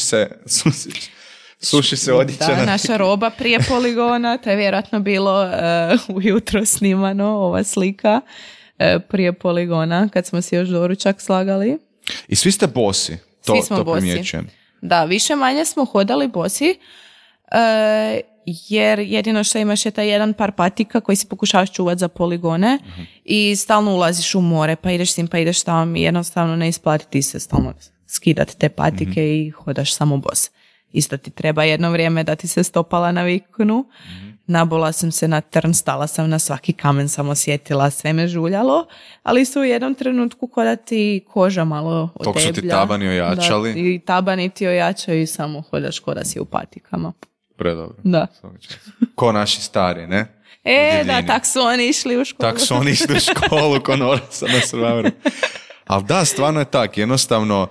A: suši se odjeća.
B: Da, naša roba prije poligona, to je vjerojatno bilo ujutro snimano, ova slika prije poligona, kad smo si još doručak slagali.
A: I svi ste bosi, to primjećujem.
B: Da, više manje smo hodali bosi, jer jedino što imaš je taj jedan par patika koji si pokušavaš čuvati za poligone i stalno ulaziš u more, pa ideš s njim, pa ideš tamo i jednostavno ne isplati ti se stalno skidati te patike i hodaš samo bos. Isto ti treba jedno vrijeme da ti se stopala naviknu. Nabola sam se na trn, stala sam na svaki kamen, sam osjetila, sve me žuljalo, ali su u jednom trenutku ko da ti koža malo oteblja.
A: Tog su ti tabani ojačali.
B: Da, i tabani ti ojačaju i samo hodaš ko da si u patikama.
A: Predobro.
B: Da.
A: Ko naši stari, ne?
B: Da, tak su oni išli u školu.
A: Ko Norasa na Survivoru. Ali da, stvarno je tak, jednostavno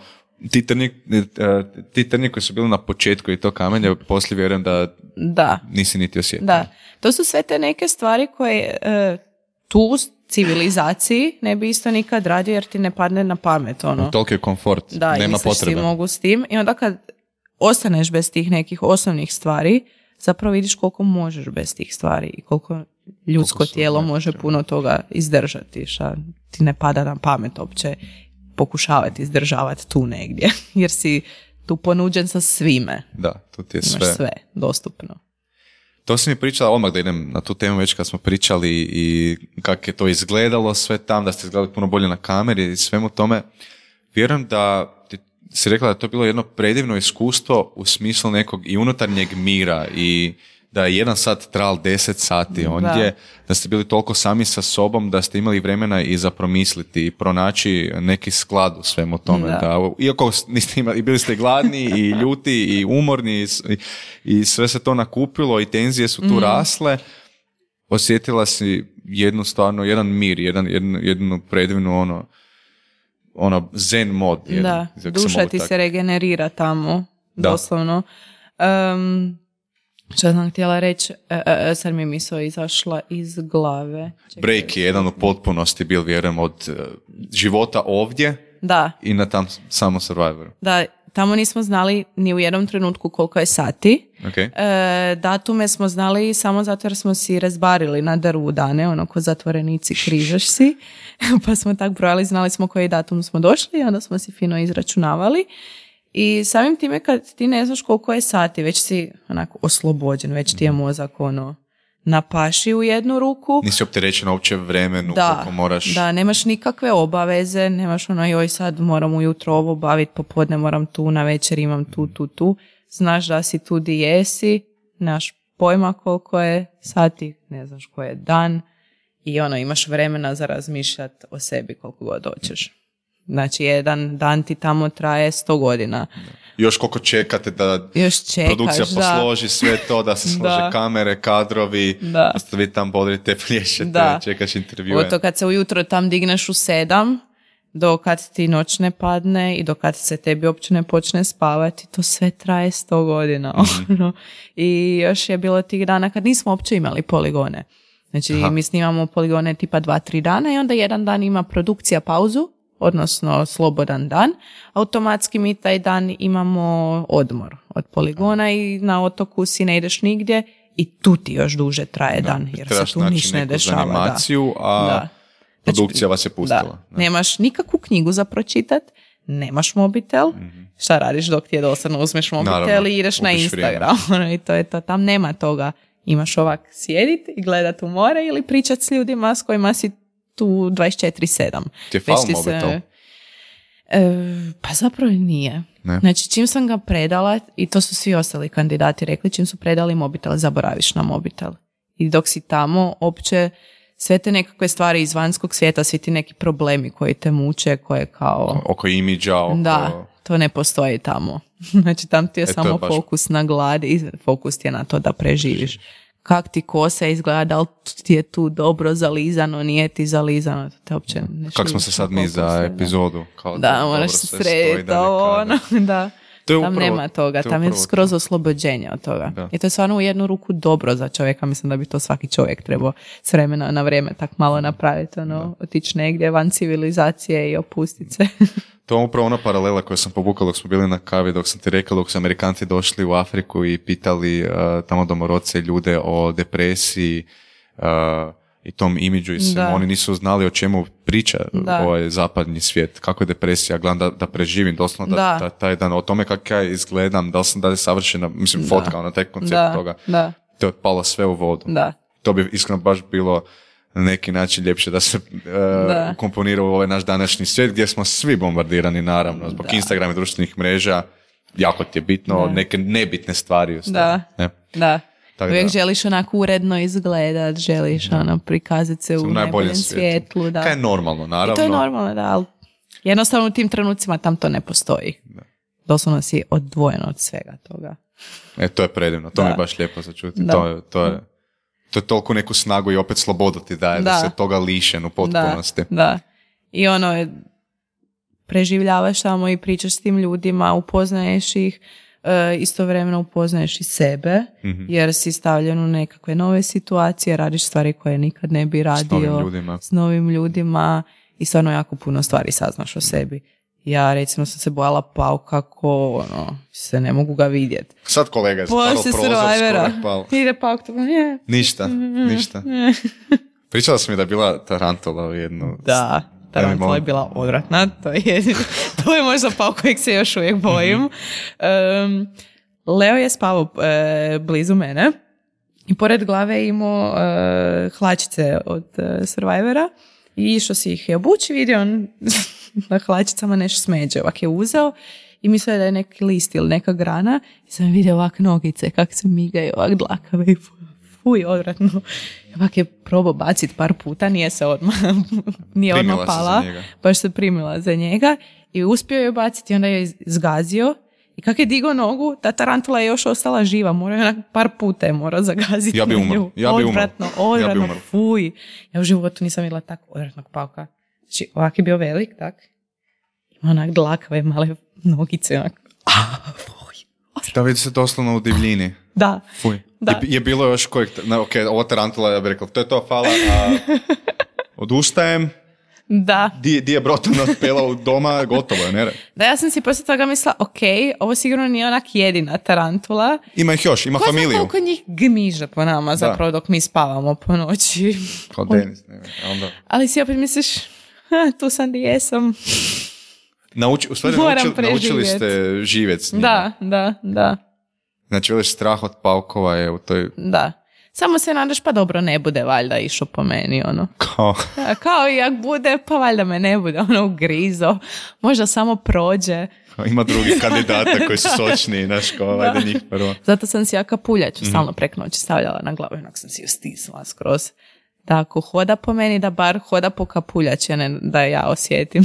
A: ti trnji koji su bili na početku i to kamenje, poslije vjerujem da nisi niti osjetio.
B: Da, to su sve te neke stvari koje tu civilizaciji ne bi isto nikad radio jer ti ne padne na pamet.
A: Toliki je komfort, nema potrebe. Da,
B: mogu s tim i onda kad ostaneš bez tih nekih osnovnih stvari, zapravo vidiš koliko možeš bez tih stvari i koliko ljudsko tijelo može puno toga izdržati, šta ti ne pada na pamet uopće pokušavati izdržavati tu negdje, jer si tu ponuđen sa svime.
A: Da, tu ti je
B: sve dostupno.
A: To si mi pričala, odmah da idem na tu temu već kad smo pričali i kako je to izgledalo sve tam, da ste izgledali puno bolje na kameri i svemu tome. Vjerujem da ti si rekla da je to bilo jedno predivno iskustvo u smislu nekog i unutarnjeg mira i da je jedan sat trajal 10 sati ondje, da ste bili toliko sami sa sobom da ste imali vremena i za promisliti i pronaći neki sklad u svemu tome. Da, iako niste imali, bili ste gladni i ljuti i umorni i sve se to nakupilo i tenzije su tu rasle, osjetila si jedan mir, jednu predivnu zen mod.
B: Duša ti se regenerira tamo, doslovno. Što sam htjela reći, sad mi je misao izašla iz glave.
A: Break je jedan u potpunosti bil, vjerujem, od života ovdje
B: Da.
A: i na tam samo Survivoru.
B: Da, tamo nismo znali ni u jednom trenutku koliko je sati.
A: Okay.
B: Datume smo znali samo zato jer smo si razbarili na drvu dane, ono ko zatvorenici križaš si. Pa smo tak brojali, znali smo koji datum smo došli i onda smo si fino izračunavali. I samim time kad ti ne znaš koliko je sati, već si onako oslobođen, već ti je mozak ono na paši u jednu ruku.
A: Nisi opterećen uopće vremenu, koliko moraš...
B: Da, nemaš nikakve obaveze, nemaš ono joj sad moram ujutro ovo baviti, popodne moram tu, na večer imam tu. Znaš da si tu di jesi, nemaš pojma koliko je sati, ne znaš koji je dan i ono imaš vremena za razmišljati o sebi koliko god hoćeš. Znači, jedan dan ti tamo traje 100 godina.
A: Još koliko čekate da
B: čekaš,
A: produkcija posloži sve to, da se slože kamere, kadrovi, da ste vi tam bodrite, plješete, čekaš intervjue.
B: To kad se ujutro tam digneš u 7, do kad ti noć ne padne i do kad se tebi uopće ne počne spavati, to sve traje 100 godina. Mm-hmm. I još je bilo tih dana kad nismo uopće imali poligone. Znači, mi snimamo poligone tipa 2-3 dana i onda jedan dan ima produkcija pauzu, odnosno slobodan dan, automatski mi taj dan imamo odmor od poligona i na otoku si ne ideš nigdje i tu ti još duže traje dan, jer se tu ništa ne dešava.
A: Animaciju, a produkcija vas je pustila.
B: Da. Nemaš nikakvu knjigu za pročitat, nemaš mobitel, šta radiš dok ti je dosadno, uzmeš mobitel i ideš na Instagram. I to je to, tam nema toga. Imaš ovak sjedit i gledat u more ili pričat s ljudima s kojima si tu 24/7.
A: Ti je fal mobitel?
B: Pa zapravo nije. Ne. Znači, čim sam ga predala, i to su svi ostali kandidati rekli, čim su predali mobitel, zaboraviš na mobitel. I dok si tamo, opće sve te nekakve stvari iz vanjskog svijeta, svi ti neki problemi koji te muče, koje kao...
A: Oko imidža, oko...
B: Da, to ne postoji tamo. Znači, tam ti je samo fokus na gladi i fokus ti je na to da preživiš. Kak ti kosa izgleda, da li ti je tu dobro zalizano, nije ti zalizano, te uopće ne.
A: Kako smo se sad mi za epizodu? Kao
B: da, moraš se srediti ovo, da. Tam nema toga, tam je skroz oslobođenje od toga. Da. I to je stvarno u jednu ruku dobro za čovjeka, mislim da bi to svaki čovjek trebao s vremena na vrijeme tak malo napraviti, otići negdje van civilizacije i opustiti se.
A: To je upravo ona paralela koju sam povukao dok smo bili na kavi, dok sam ti rekao, dok su Amerikanci došli u Afriku i pitali tamo domorodce ljude o depresiji i tom imidžu i svemu. Oni nisu znali o čemu priča ovaj zapadni svijet, kako je depresija, gledam da preživim, doslovno da taj dan, o tome kako ja izgledam, da li sam dalje savršena, mislim fotka, na taj koncept toga. Da. To je palo sve u vodu. Da. To bi iskreno baš bilo na neki način ljepše da se komponira u ovaj naš današnji svijet gdje smo svi bombardirani, naravno, zbog Instagrama i društvenih mreža. Jako ti je bitno, neke nebitne stvari.
B: Da. Uvijek želiš onako uredno izgledat, želiš prikazati se u najboljem svjetlu. Da.
A: Kaj je normalno, naravno.
B: I to je normalno, da, ali jednostavno u tim trenucima tam to ne postoji. Da. Doslovno si odvojen od svega toga.
A: To je predivno, to mi je baš lijepo za čuti. To je toliko neku snagu i opet slobodu ti daje da se toga lišen u potpunosti.
B: Da. I preživljavaš tamo i pričaš s tim ljudima, upoznaješ ih, istovremeno upoznaješ i sebe, jer si stavljen u nekakve nove situacije, radiš stvari koje nikad ne bi radio s novim ljudima i stvarno jako puno stvari saznaš o sebi. Ja recimo sam se bojala pauka ko se ne mogu ga vidjeti.
A: Sad kolega je staro prozor skoro.
B: Ide pauk, to
A: Ništa. Pričala sam mi da je bila tarantula u jednu...
B: Da, tarantula je bila odvratna. To je možda pauk kojeg se još uvijek bojim. Leo je spavao blizu mene i pored glave je imao hlačice od Survivora i išao si ih obući, vidio on na hlačicama nešto smeđe, ovak je uzeo i mislio da je neki list ili neka grana i sam vidio ovak nogice kak se migaju, ovak dlakave i fuj, odvratno. Ovak je probao baciti par puta, nije odmah pala, baš se primila za njega i uspio je baciti i onda je zgazio i kak je digao nogu, ta tarantula je još ostala živa, par puta je morao zagaziti.
A: Ja bi umro.
B: Odvratno, fuj. Ja u životu nisam vidjela tako odvratnog pauka. Znači, ovak je bio velik, tak? Ima onak dlakave male nogice, onak.
A: Da vidi se doslovno u divljini.
B: Da.
A: Fuj.
B: Da.
A: Je bilo još kojeg, ovo tarantula, ja bih rekao, to je to, hvala, a odustajem.
B: Da.
A: Di je Brotona pela u doma, gotovo je, ne?
B: Da, ja sam si poslije toga mislila, ok, ovo sigurno nije onak jedina tarantula.
A: Ima ih još, ima familiju.
B: Ko zna koliko njih gmiže po nama zapravo dok mi spavamo po noći.
A: Kao Denis, ne vem, onda...
B: Ali si opet misliš, tu sam di jesam.
A: Naučili ste živjeti s njima.
B: Da.
A: Znači, veliš strah od paukova je u toj...
B: Da. Samo se nadaš, pa dobro, ne bude valjda išao po meni, ono. Kao i jak bude, pa valjda me ne bude, ono, ugrizo. Možda samo prođe.
A: Ima drugih kandidata koji su sočniji, znaš, kao valjda njih prvo.
B: Zato sam si ja kapuljaču stalno prek noći stavljala na glavu, onak sam si ju stisla skroz. Da ako hoda po meni, da bar hoda po kapuljači, a ne da ja osjetim.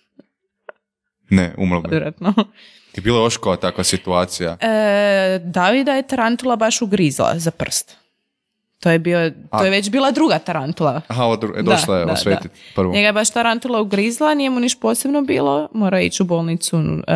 A: Ne, umrlo bi.
B: Vjerojatno.
A: I bila je još koja takva situacija?
B: Davida je tarantula baš ugrizla za prst. To je već bila druga tarantula.
A: Aha, došla je osvetiti prvo.
B: Njega je baš tarantula ugrizla, nije mu niš posebno bilo, mora ići u bolnicu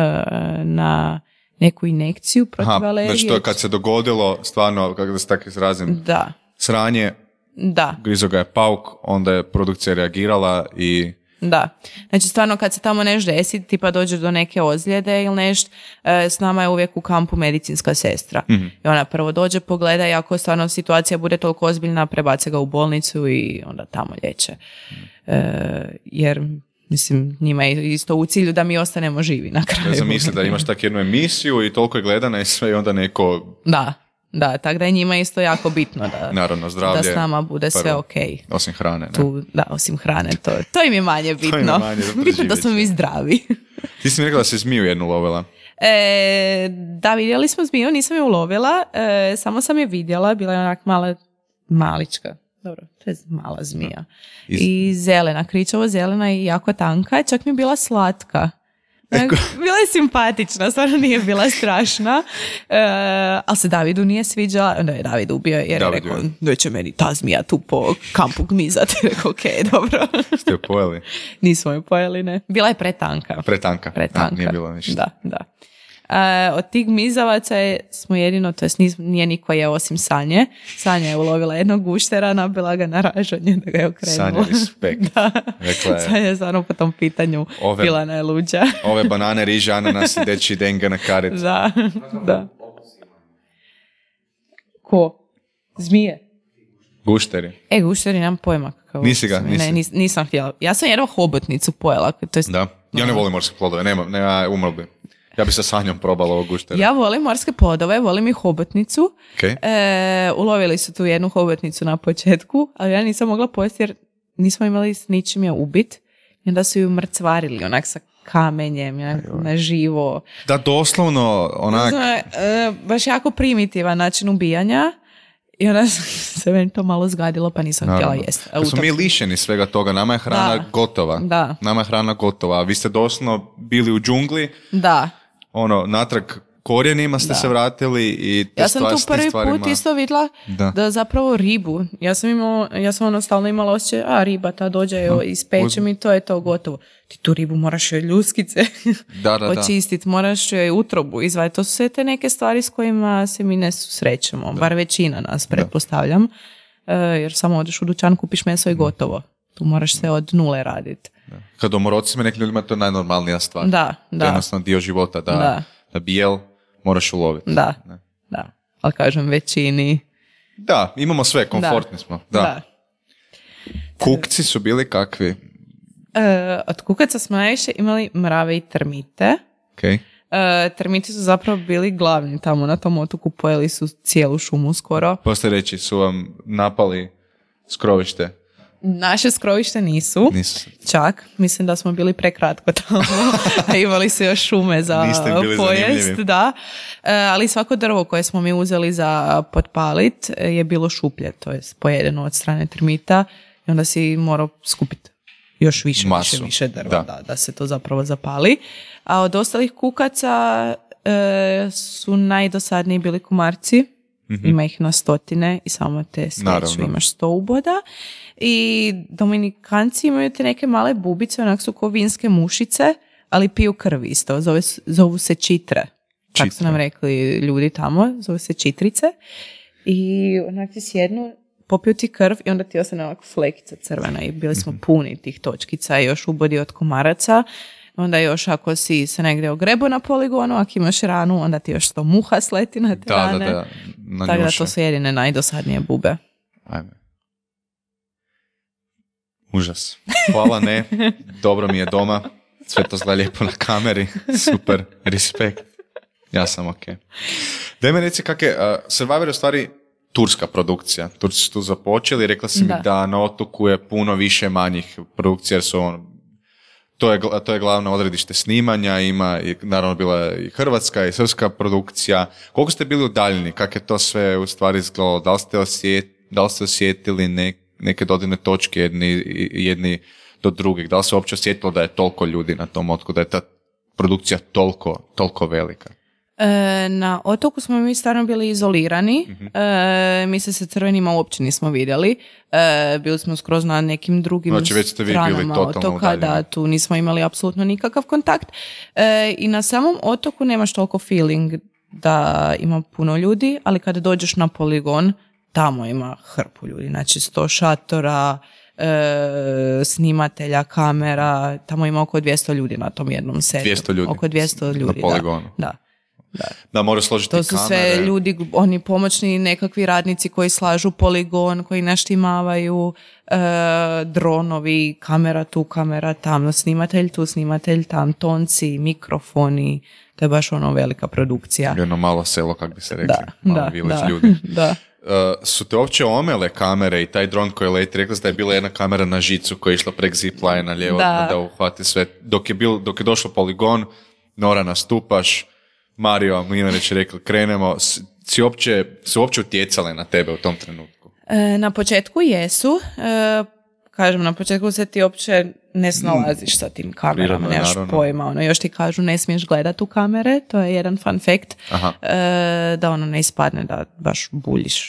B: na neku injekciju protiv alergije.
A: Znači to je kad se dogodilo, stvarno, kako da se tako izrazim, sranje, grizo ga je pauk, onda je produkcija reagirala i...
B: Da, znači stvarno kad se tamo nešto desi, tipa dođe do neke ozljede ili nešto, s nama je uvijek u kampu medicinska sestra. Mm-hmm. I ona prvo dođe, pogleda i ako stvarno situacija bude toliko ozbiljna, prebace ga u bolnicu i onda tamo liječe. Jer, mislim, njima je isto u cilju da mi ostanemo živi na kraju.
A: Ja zamislim da imaš tak jednu emisiju i toliko je gledana i sve i onda neko...
B: Da, tako da je njima isto jako bitno
A: naravno, zdravlje,
B: da s nama bude sve ok.
A: Osim hrane.
B: Osim hrane, to im je manje bitno. Bitno da smo mi zdravi.
A: Ti si mi rekla da si zmiju jednu lovila.
B: Da, vidjeli smo zmiju, nisam je ulovila, samo sam je vidjela, bila je onak malička. Dobro, to je mala zmija. I zelena, kričavo zelena i jako tanka, čak mi je bila slatka. Bila je simpatična, stvarno nije bila strašna, ali se Davidu nije sviđala, onda je David ubio jer je rekao, neće meni ta zmija tu po kampu gmizati. Rekao, ok, dobro.
A: Ste ju pojeli?
B: Nismo ju pojeli, ne. Bila je pretanka.
A: Pretanka. Nije bilo ništa.
B: Da. Od tih gmizavaca smo jedino, to jest nije niko je osim Sanje. Sanja je ulovila jednog guštera, nabila ga na ražanje da ga je okrenula.
A: Sanja, respekt.
B: Sanja je stvarno po tom pitanju bila najluđa.
A: Ove banane, riže, ananas i deči denga na karit.
B: Da. Ko? Zmije?
A: Gušteri.
B: Gušteri nemam pojma.
A: Nisi ga?
B: Ne, nisam htjela. Ja sam jednu hobotnicu pojela.
A: Da, ja ne volim morske plodove, nema umro bi. Ja bi sa Sanjom probala ovog guštera.
B: Ja volim morske plodove, volim i hobotnicu.
A: Okay.
B: Ulovili su tu jednu hobotnicu na početku, ali ja nisam mogla pojesti jer nismo imali s ničim je ubit. I onda su ju mrcvarili onak sa kamenjem, na živo.
A: Da, doslovno onak...
B: baš jako primitivan način ubijanja. I onda se meni to malo zgadilo, pa nisam htjela jesti.
A: Kad smo mi lišeni svega toga, nama je hrana gotova.
B: Da.
A: Nama je hrana gotova, a vi ste doslovno bili u džungli.
B: Da.
A: Natrag korijenima ste se vratili i te
B: ja sam tu prvi put isto vidjela da zapravo ribu, ja sam stalno imala osjećaj, riba ta dođe ispeče mi, to je to gotovo. Ti tu ribu moraš joj ljuskice očistiti, moraš joj utrobu izvaditi. To su sve te neke stvari s kojima se mi ne susrećemo, bar većina nas pretpostavljam, jer samo odeš u dućan, kupiš meso i gotovo. Tu moraš se od nule raditi.
A: Kad domorocima nekim ljudima to je najnormalnija stvar.
B: Da.
A: To je jednostavno dio života da bijel moraš uloviti.
B: Da. Ali kažem većini.
A: Da, imamo sve, komfortni smo. Da. Kukci su bili kakvi?
B: Od kukaca smo najviše imali mrave i termite.
A: Okay.
B: Termiti su zapravo bili glavni tamo na tom otoku, pojeli su cijelu šumu skoro.
A: Poslije reći, su vam napali skrovište?
B: Naše skrovište nisu. Čak, mislim da smo bili prekratko tamo, a imali su još šume za pojest. Da. Ali svako drvo koje smo mi uzeli za potpalit je bilo šuplje, to je pojedeno od strane termita i onda si morao skupiti još više drva da se to zapravo zapali. A od ostalih kukaca su najdosadniji bili komarci. Mm-hmm. Ima ih na stotine i samo te sreću, imaš 100 uboda. I Dominikanci imaju te neke male bubice, onak su ko vinske mušice, ali piju krv isto, zovu se čitre. tako su nam rekli ljudi tamo, zove se čitrice. I onak ti sjednu, popiju ti krv i onda ti ostane ovako flekica crvena i bili smo puni tih točkica i još ubodi od komaraca. Onda još ako si se negdje ogrebo na poligonu, ako imaš ranu, onda ti još 100 muha sleti na te rane. Tako da to su jedine najdosadnije bube.
A: Ajme. Užas. Hvala, ne. Dobro mi je doma. Sve to zgleda lijepo na kameri. Super. Respekt. Ja sam ok. Daj me reci kak je, Survivor je u stvari turska produkcija. Turci su tu započeli. Rekla si mi da na otoku je puno više manjih produkcija jer su to je glavno odredište snimanja, ima naravno bila i hrvatska i srpska produkcija. Koliko ste bili udaljeni? Kako je to sve u stvari izgledalo? Da li ste osjetili neke dodirne točke jedni do drugih? Da li se uopće osjetilo da je toliko ljudi na tom otoku, da je ta produkcija toliko velika?
B: Na otoku smo mi stvarno bili izolirani. Mi se sa crvenima uopće nismo vidjeli. Bili smo skroz na nekim drugim stranama otoka, da tu nismo imali apsolutno nikakav kontakt. I na samom otoku nemaš toliko feeling da ima puno ljudi, ali kada dođeš na poligon, tamo ima hrpu ljudi. Znači 100 šatora, snimatelja, kamera, tamo ima oko 200 ljudi na tom jednom setu.
A: 200 ljudi?
B: Oko 200 ljudi,
A: na poligonu.
B: Da.
A: Da, moraš složiti kamere.
B: To su sve ljudi, oni pomoćni nekakvi radnici koji slažu poligon, koji naštimavaju, dronovi, kamera tu, kamera tam, snimatelj tu, snimatelj tam, tonci, mikrofoni, to je baš velika produkcija.
A: Jedno malo selo, kak bi se rekli, malo village ljudi.
B: Da.
A: Su te uopće omele kamere i taj dron koji leti? Rekla da je bila jedna kamera na žicu koja je išla prek zipline lijevo da uhvati sve. Dok je došlo poligon, Nora nastupaš, Mario, Mlinarić je rekli krenemo, su uopće utjecale na tebe u tom trenutku?
B: Na početku jesu. Kažem, na početku se ti uopće ne snalaziš sa tim kamerama, nemaš pojma. Još ti kažu ne smiješ gledati u kamere, to je jedan fun fact, da ne ispadne da baš buljiš.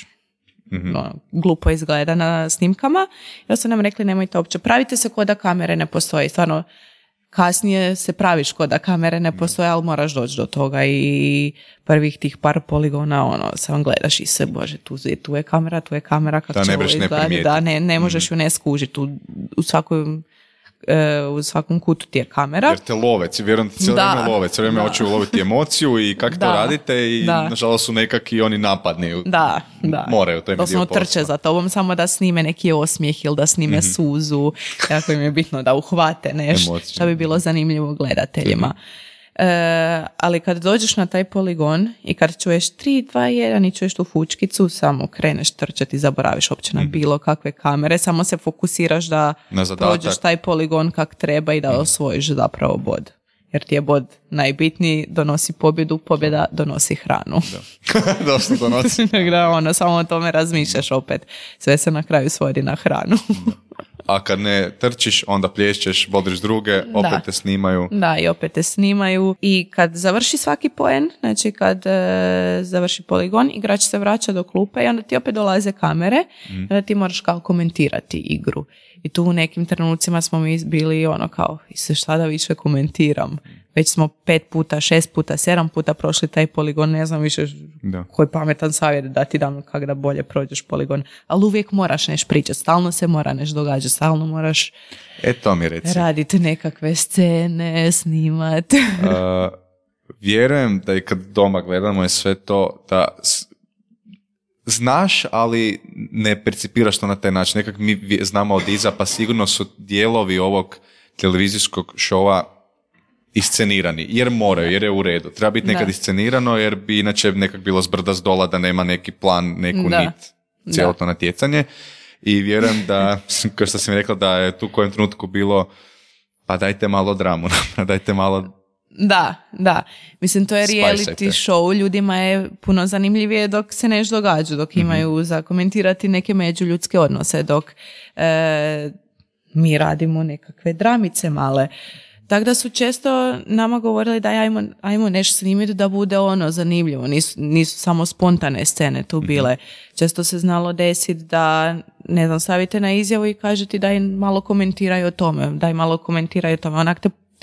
B: Glupo izgleda na snimkama. Ja su nam rekli nemojte uopće, pravite se ko da kamere ne postoje. Stvarno, kasnije se praviš ko da kamere ne postoje, ali moraš doći do toga i prvih tih par poligona, samo gledaš i se, bože, tu je kamera, kako će ovo izgledati, da ne možeš ju ne skužiti u svakom kutu ti je kamera.
A: Jer te lovec, vjerujem cijelo vrijeme lovec, cijelo vrijeme hoće uloviti emociju i kako to radite i nažalost su nekakvi oni napadni.
B: Da.
A: Moraju, to im je dio posla.
B: Trče za tobom samo da snime neki osmijeh ili da snime suzu, jako im je bitno da uhvate nešto što bi bilo zanimljivo gledateljima. Ali kad dođeš na taj poligon i kad čuješ 3, 2, 1 i čuješ tu fučkicu, samo kreneš trčati i zaboraviš uopće na bilo kakve kamere, samo se fokusiraš da prođeš taj poligon kak treba i da osvojiš zapravo bod. Jer ti je bod najbitniji, donosi pobjedu, pobjeda donosi hranu.
A: Dosta donosi.
B: Samo o tome razmišljaš opet. Sve se na kraju svodi na hranu.
A: A kad ne trčiš, onda plješćeš, bodriš druge, opet te snimaju.
B: Da, i opet te snimaju. I kad završi svaki poen, znači kad završi poligon, igrač se vraća do klupe i onda ti opet dolaze kamere, onda ti moraš kao komentirati igru. I tu u nekim trenucima smo mi bili kao, šta da više komentiram. Već smo 5 puta, 6 puta, 7 puta prošli taj poligon, ne znam više koji pametan savjet da ti dam kako da bolje prođeš poligon. Ali uvijek moraš nešto pričati, stalno se mora nešto događati, stalno moraš
A: to mi reci.
B: Raditi nekakve scene, snimati.
A: Vjerujem da i kad doma gledamo je sve to, da znaš, ali ne percipiraš to na taj način. Nekak mi znamo od iza, pa sigurno su dijelovi ovog televizijskog šova iscenirani, jer moraju, jer je u redu. Treba biti nekad iscenirano, jer bi inače nekak bilo zbrda s dola da nema neki plan, neku nit, cijelo to natjecanje. I vjerujem da, kao što sam rekla, da je tu u kojem trenutku bilo, pa dajte malo dramu, dajte malo...
B: Da. Mislim, to je reality show. Ljudima je puno zanimljivije dok se nešto događa, dok imaju za komentirati neke međuljudske odnose, dok mi radimo nekakve dramice male. Tako da su često nama govorili da ajmo nešto snimiti da bude zanimljivo. Nisu samo spontane scene tu bile. Često se znalo desiti da, ne znam, stavite na izjavu i kažete da im malo komentiraju o tome. Onak te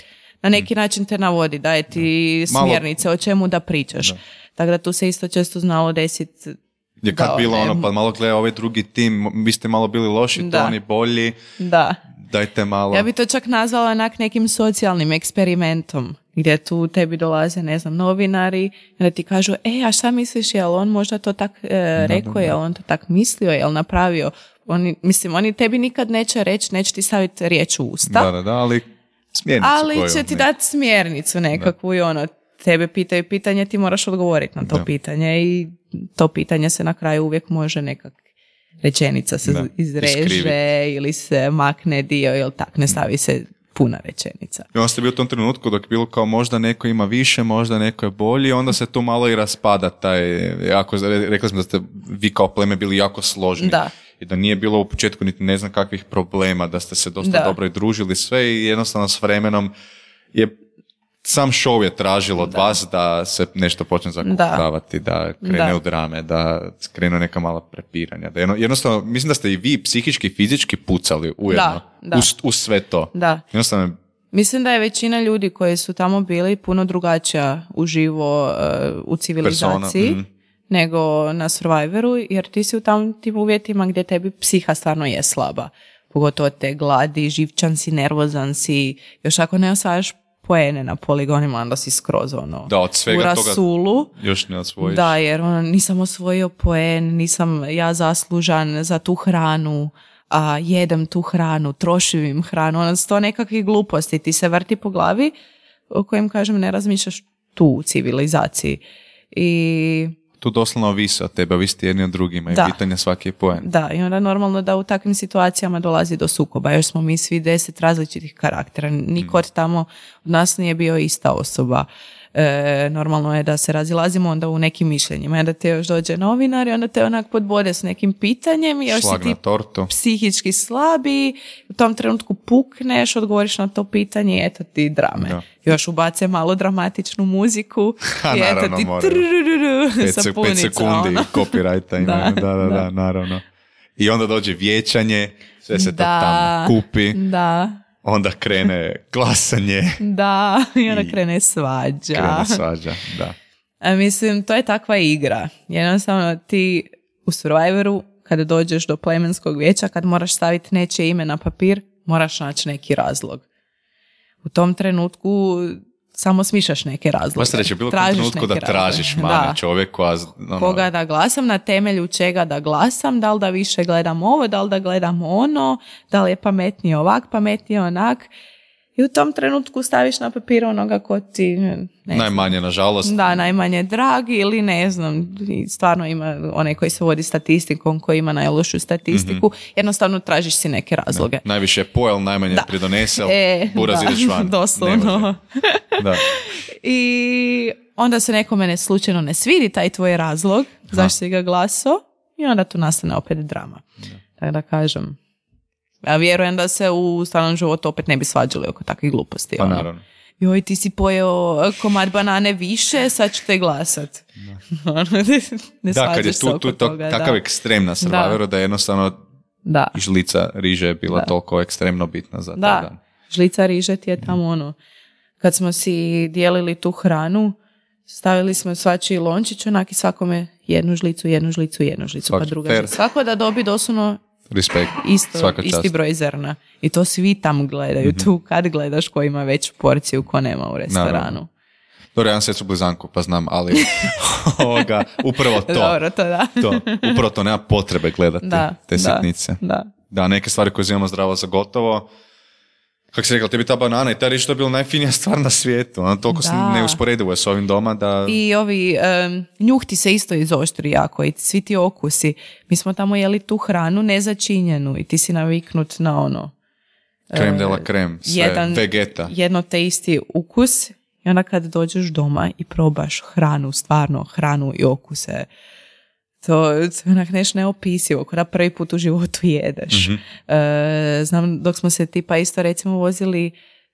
B: na neki način te navodi, daje ti smjernice o čemu da pričaš. Da. Tako da tu se isto često znalo desiti.
A: Je kad bilo ono, pa malo gleda ovaj drugi tim, vi ste malo bili loši, to oni bolji.
B: Da.
A: Dajte malo.
B: Ja bi to čak nazvala onak nekim socijalnim eksperimentom, gdje tu tebi dolaze, ne znam, novinari, da ti kažu, a šta misliš, jel on možda to tak rekao, jel on to tak mislio, jel napravio? Oni tebi nikad neće reći, neće ti staviti riječ u usta.
A: Da, ali smjernicu.
B: Ali će ti dati smjernicu nekakvu i ono, tebe pitaju pitanje, ti moraš odgovoriti na to pitanje i to pitanje se na kraju uvijek može nekak rečenica se izreže ili se makne dio ili tak, ne stavi se puna rečenica.
A: I onda ste bili u tom trenutku dok je bilo kao možda neko ima više, možda neko je bolji, onda se tu malo i raspada taj, rekli smo da ste vi kao pleme bili jako složni. Da. I da nije bilo u početku niti ne znam kakvih problema, da ste se dosta dobro i družili sve i jednostavno s vremenom je sam show je tražilo od vas da se nešto počne zakupavati, da krene u drame, da krenu neka mala prepiranja. Da jednostavno, mislim da ste i vi psihički i fizički pucali ujedno uz sve to. Da. Jednostavno,
B: mislim da je većina ljudi koji su tamo bili puno drugačija uživo u civilizaciji nego na Survivoru, jer ti si u tim uvjetima gdje tebi psiha stvarno je slaba. Pogotovo te gladi, živčan si, nervozan si, još ako ne osvajaš poene na poligonima, onda si skroz
A: od svega
B: u rasulu.
A: Toga još ne osvojiš.
B: Da, jer nisam osvojio poen, nisam ja zaslužan za tu hranu, a jedem tu hranu, trošim im hranu, to nekakvih gluposti, ti se vrti po glavi o kojem, kažem, ne razmišljaš tu u civilizaciji. I
A: tu doslovno ovisi od tebe, ovisi jedni od drugima i pitanje svaki je poen.
B: Da, i onda normalno da u takvim situacijama dolazi do sukoba. Još smo mi svi 10 različitih karaktera. Niko od tamo od nas nije bio ista osoba. Normalno je da se razilazimo onda u nekim mišljenjima. Onda te još dođe novinar i onda te onak podbode s nekim pitanjem i još si ti psihički slabi, u tom trenutku pukneš, odgovoriš na to pitanje i eto ti drame. Da. Još ubace malo dramatičnu muziku i eto ti
A: 5 sekundi copyrighta imaju. Da, naravno. I onda dođe vijećanje, sve se to tamo kupi. Da. Onda krene glasanje.
B: Da, i onda krene svađa.
A: Da.
B: A mislim, to je takva igra. Jednostavno ti u Survivoru, kada dođeš do plemenskog vijeća, kad moraš staviti nečije ime na papir, moraš naći neki razlog. U tom trenutku samo smišaš neke razloge.
A: Možete reći, bilo u trenutku da tražiš čovjeku.
B: Koga da glasam, na temelju čega da glasam, da li da više gledam ovo, da li da gledam ono, da li je pametnije ovak, pametnije onak. I u tom trenutku staviš na papir onoga ko ti...
A: najmanje, nažalost.
B: Da, najmanje drag ili ne znam, stvarno ima onaj koji se vodi statistikom, koji ima najlošu statistiku, jednostavno tražiš si neke razloge.
A: Najviše je pojel, najmanje pridonesel, buraz ideš van.
B: Doslovno. Da. I onda se nekome slučajno ne svidi taj tvoj razlog, zašto si ga glasao, i onda tu nastane opet drama. Tako da kažem... Ja vjerujem da se u stvarnom životu opet ne bi svađali oko takvih gluposti.
A: Pa naravno.
B: Joj, ti si pojeo komad banane više, sad ću te glasat.
A: Da, kad je tu takav ekstrem na Survivoru da je jednostavno žlica riže je bila toliko ekstremno bitna za taj dan.
B: Žlica riže ti je tamo kad smo si dijelili tu hranu, stavili smo svačiji lončić, onak i svakome jednu žlicu, pa druga. Svako da dobi doslovno
A: respekt.
B: Isti broj zrna. I to svi tam gledaju. Tu kad gledaš ko ima veću porciju, ko nema u restoranu.
A: Dobro, ja sam sestru blizanku, pa znam, ali upravo to.
B: Dobro, to da.
A: Upravo to, nema potrebe gledati te sitnice. Da, neke stvari koje uzimamo zdravo za gotovo. Kako si rekla, tebi ta banana i ta riž, to je bila najfinija stvar na svijetu. Toliko neusporedivo je s ovim doma da...
B: I ovi njuh ti se isto izoštri jako i svi ti okusi. Mi smo tamo jeli tu hranu nezačinjenu i ti si naviknut na ono...
A: Creme de la creme, sve, vegeta.
B: Jedno te isti ukus i onda kad dođeš doma i probaš hranu, stvarno hranu i okuse... To je onak nešto neopisivo, kada prvi put u životu jedeš. Znam, dok smo se tipa isto recimo vozili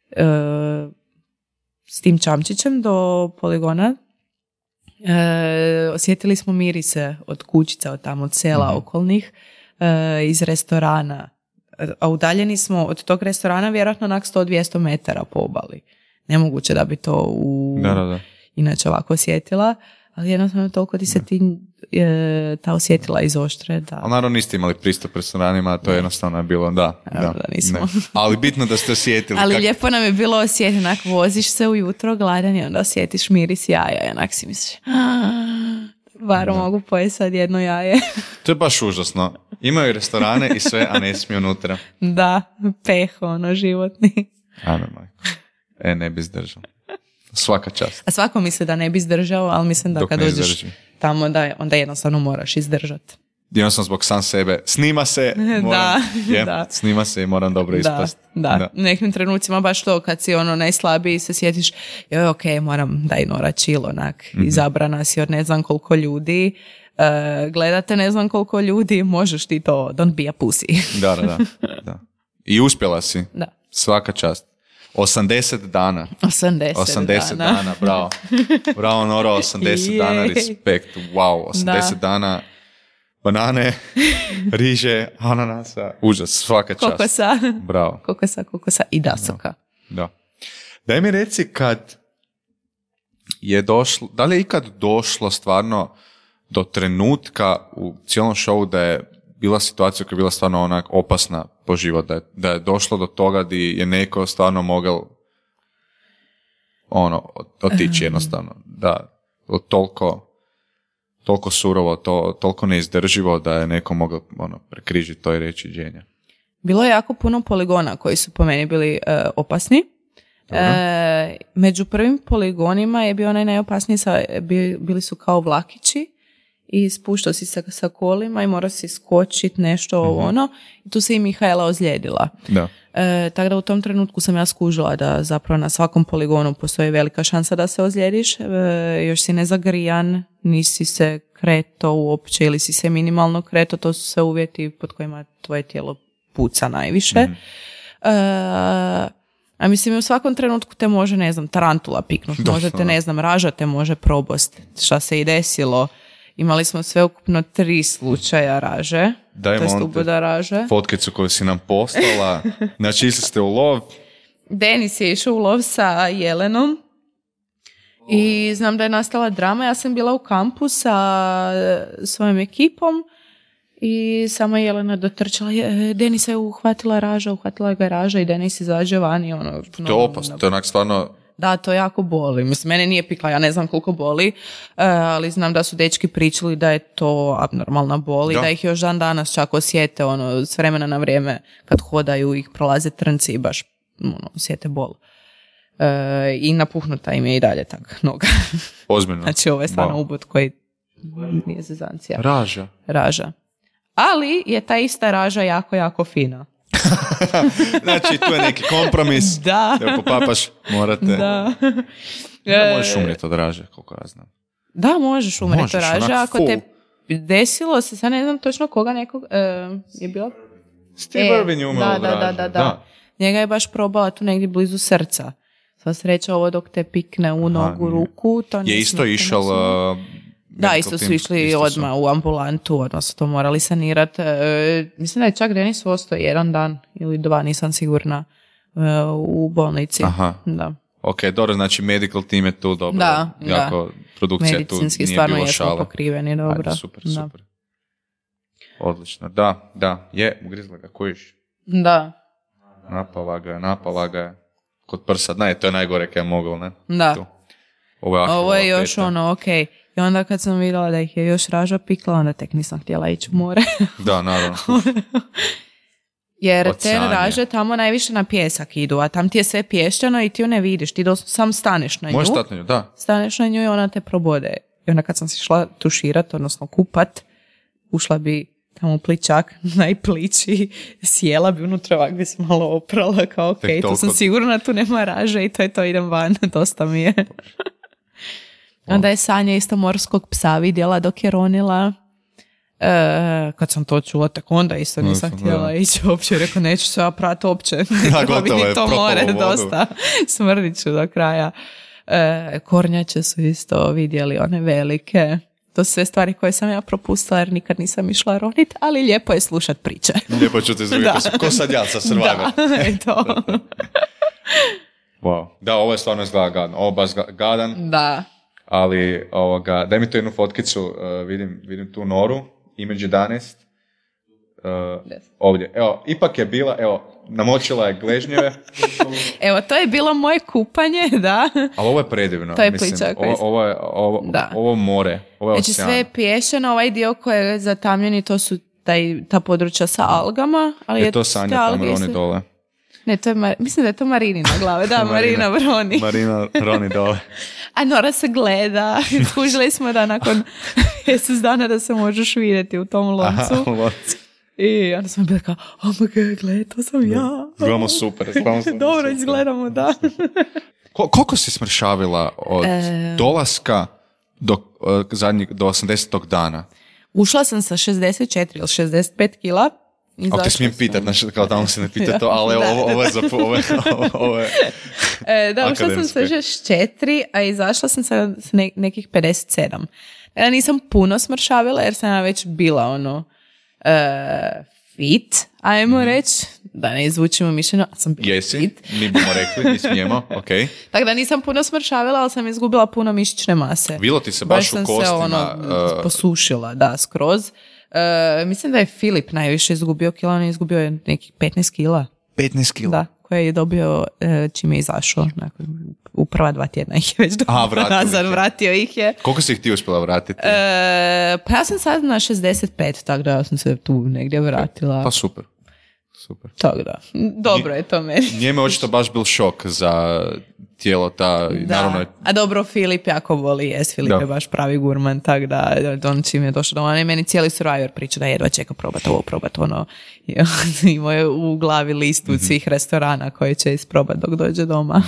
B: s tim čamčićem do poligona, osjetili smo mirise od kućica, od tamo, od sela okolnih, iz restorana. A udaljeni smo od tog restorana vjerojatno onak 100-200 metara po obali. nemoguće da bi to inače ovako osjetila, ali jednostavno toliko ti se ta osjetila izoštre. Da.
A: Ali naravno niste imali pristup restoranima, to je jednostavno bilo, da
B: nismo.
A: Ali bitno da ste osjetili.
B: Ali lijepo nam je bilo osjetiti, onak voziš se ujutro gladan i onda osjetiš miris jaja i onak si misliš, varo mogu pojesti sad jedno jaje.
A: To je baš užasno. Imaju restorane i sve, a ne smiju unutra.
B: Da, peh, životni.
A: Ajme, majko. Ne bi izdržao. Svaka čast.
B: A svako misli da ne bi izdržao, ali mislim da kad dođeš tamo onda jednostavno moraš izdržati.
A: Jednostavno zbog sam sebe. Snima se, moram, snima se i moram dobro ispasti.
B: Da. U nekim trenucima baš to kad si najslabiji se sjetiš, ok, moram daj Nora chill, onak, izabrana si od ne znam koliko ljudi, gledate ne znam koliko ljudi, možeš ti to, don't be a pussy.
A: Da. I uspjela si. Da. Svaka čast. 80 dana. 80 dana, bravo. Bravo, Nora, 80 dana, respekt. Wow, 80 dana, banane, riže, ananasa, užas, svaka čast.
B: Kokosa.
A: Bravo.
B: Kokosa i dasoka.
A: Da. Daj mi reci kad je došlo, da li je ikad došlo stvarno do trenutka u cijelom showu da je bila situacija koja je bila stvarno onak opasna po život, da je došlo do toga da je neko stvarno mogao otići jednostavno, da toliko surovo, toliko neizdrživo da je neko mogao prekrižiti to i reći dženja.
B: Bilo je jako puno poligona koji su po meni bili opasni. Među prvim poligonima je bio onaj najopasniji, bili su kao vlakići i spuštao si se sa kolima i morao si skočiti nešto i tu se i Mihaela ozlijedila. Da. Tako da u tom trenutku sam ja skužila da zapravo na svakom poligonu postoji velika šansa da se ozlijediš, još si nezagrijan, nisi se kreto uopće ili si se minimalno kreto, to su sve uvjeti pod kojima tvoje tijelo puca najviše. A mislim, u svakom trenutku te može, ne znam, tarantula piknuti, može te, ne znam, raža te može probost, šta se i desilo. Imali smo sveukupno 3 slučaja raže.
A: Dajmo fotkicu koju si nam poslala. Znači, išli ste u lov.
B: Denis je išao u lov sa jelenom. I znam da je nastala drama. Ja sam bila u kampu sa svojom ekipom. I sama Jelena dotrčala. Denisa je uhvatila ga raža i Denis izađe van. I
A: to je opasno. To je onak stvarno...
B: Da, to jako boli. Mislim, mene nije pikla, ja ne znam koliko boli, ali znam da su dečki pričali da je to abnormalna bol i da ih još dan danas čak osjete, s vremena na vrijeme kad hodaju ih prolaze trnci i baš osjete bol. I napuhnuta im je i dalje tak noga.
A: Ozbiljno.
B: Znači, ovo je stvarno ubod koji nije zezancija.
A: Raža.
B: Ali je ta ista raža jako, jako fina.
A: Znači, tu je neki kompromis. Da. Da popapaš, morate. Da. Možeš umrijeti od raže, koliko ja znam.
B: Da, možeš umrijeti od raže. Ako te desilo se, sad ne znam točno koga nekog je bilo...
A: Steve Irwin je umro od raže.
B: Da. Njega je baš probala tu negdje blizu srca. Sva sreća, ovo dok te pikne u nogu, ruku, to
A: je isto išao...
B: Da, isto su išli odmah u ambulantu, odmah su to morali sanirati. Mislim da je čak Denis ostao 1 dan ili 2, nisam sigurna, u bolnici.
A: Aha.
B: Da.
A: Ok, dobro, znači medical team je tu dobro.
B: Da,
A: jako produkcija tu nije bilo šala.
B: Medicinski stvarno jesmo pokriveni, dobro.
A: Ajde, super. Odlično, da, je, ugrizla ga, kojiš?
B: Da.
A: Napala ga. Kod prsa, to je najgore kaj je moglo, ne?
B: Da.
A: Tu.
B: Ovo je još ok. I onda kad sam vidjela da ih je još raža pikla, onda tek nisam htjela ići u more.
A: Da, naravno.
B: Jer te raže tamo najviše na pjesak idu, a tam ti je sve pješčano i ti ju ne vidiš. Ti sam staneš na nju.
A: Možeš stati na nju, da.
B: Staneš na nju i ona te probode. I onda kad sam se šla tuširat, odnosno kupat, ušla bi tamo u pličak, najpliči, sjela bi unutra, ovak bi se malo oprala, kao ok, tu sam sigurna, tu nema raže i to je to, idem van, dosta mi je. Onda je Sanja isto morskog psa vidjela dok je ronila. Kad sam to čula, tako onda isto nisam htjela ići uopće. Rekao, neću se prati uopće.
A: Gotovo je,
B: to more dosta. Smrdit ću do kraja. Kornjače su isto vidjeli, one velike. To su sve stvari koje sam ja propustila jer nikad nisam išla ronit, ali lijepo je slušat priče.
A: Lijepo ću te izvrgati. Ko sad ja sa Survivor.
B: Da, to.
A: Wow. Da, ovo je stvarno izgleda gadan. Ovo je baš gadan.
B: Da.
A: Ali, daj mi tu jednu fotkicu, vidim tu Noru, Image 11. Ovdje. Evo, ipak je bila, namočila je gležnjeve.
B: Evo, to je bilo moje kupanje, da.
A: Ali ovo je predivno.
B: To je pličak.
A: Ovo more, ovo je
B: znači,
A: ocean.
B: sve je pješeno, ovaj dio koji je zatamljeni, to su ta područja sa algama. Ali
A: je to Sanja tamo Roni dole.
B: Ne, to je mislim da je to Marinina glave, da, Marina Broni.
A: Marina Roni dole.
B: A Nora se gleda, skužili smo da nakon mjesec dana da se možeš vidjeti u tom loncu.
A: Aha, u loncu.
B: I onda smo bili kao, gledaj, to sam ja.
A: Izgledamo super.
B: Dobro, izgledamo, da.
A: Koliko si smršavila od dolaska do 80. dana?
B: Ušla sam sa 64 ili 65 kila.
A: Ako te smijem pitat, znači kao tamo se ne pita to, ali ovo je za... Ovo je
B: da, ušla sam sa 64, a izašla sam sa nekih 57. Ja nisam puno smršavila jer sam ja već bila fit, ajmo reći, da ne izvučimo mišljeno, sam bila fit.
A: Mi bomo rekli, mi smijemo, ok.
B: Tako da nisam puno smršavila, ali sam izgubila puno mišićne mase.
A: Bilo ti se baš u kostima?
B: Sam se posušila, da, skroz. Mislim da je Filip najviše izgubio kila, on je izgubio nekih 15 kila.
A: 15 kila?
B: Da, koje je dobio čim je izašao. U prva 2 tjedna ih je već vratio ih je.
A: Koliko si ih ti uspjela vratiti?
B: Pa ja sam sad na 65, tako da sam se tu negdje vratila.
A: Pa super.
B: Tako da, dobro je to meni.
A: Njeme očito baš bil šok za tijelo naravno.
B: A dobro, Filip jako voli jest, Filip je baš pravi gurman, tako da on čim je došao doma, meni cijeli Survivor priča da jedva čeka probat ono. Imao je u glavi listu svih restorana koje će isprobat dok dođe doma.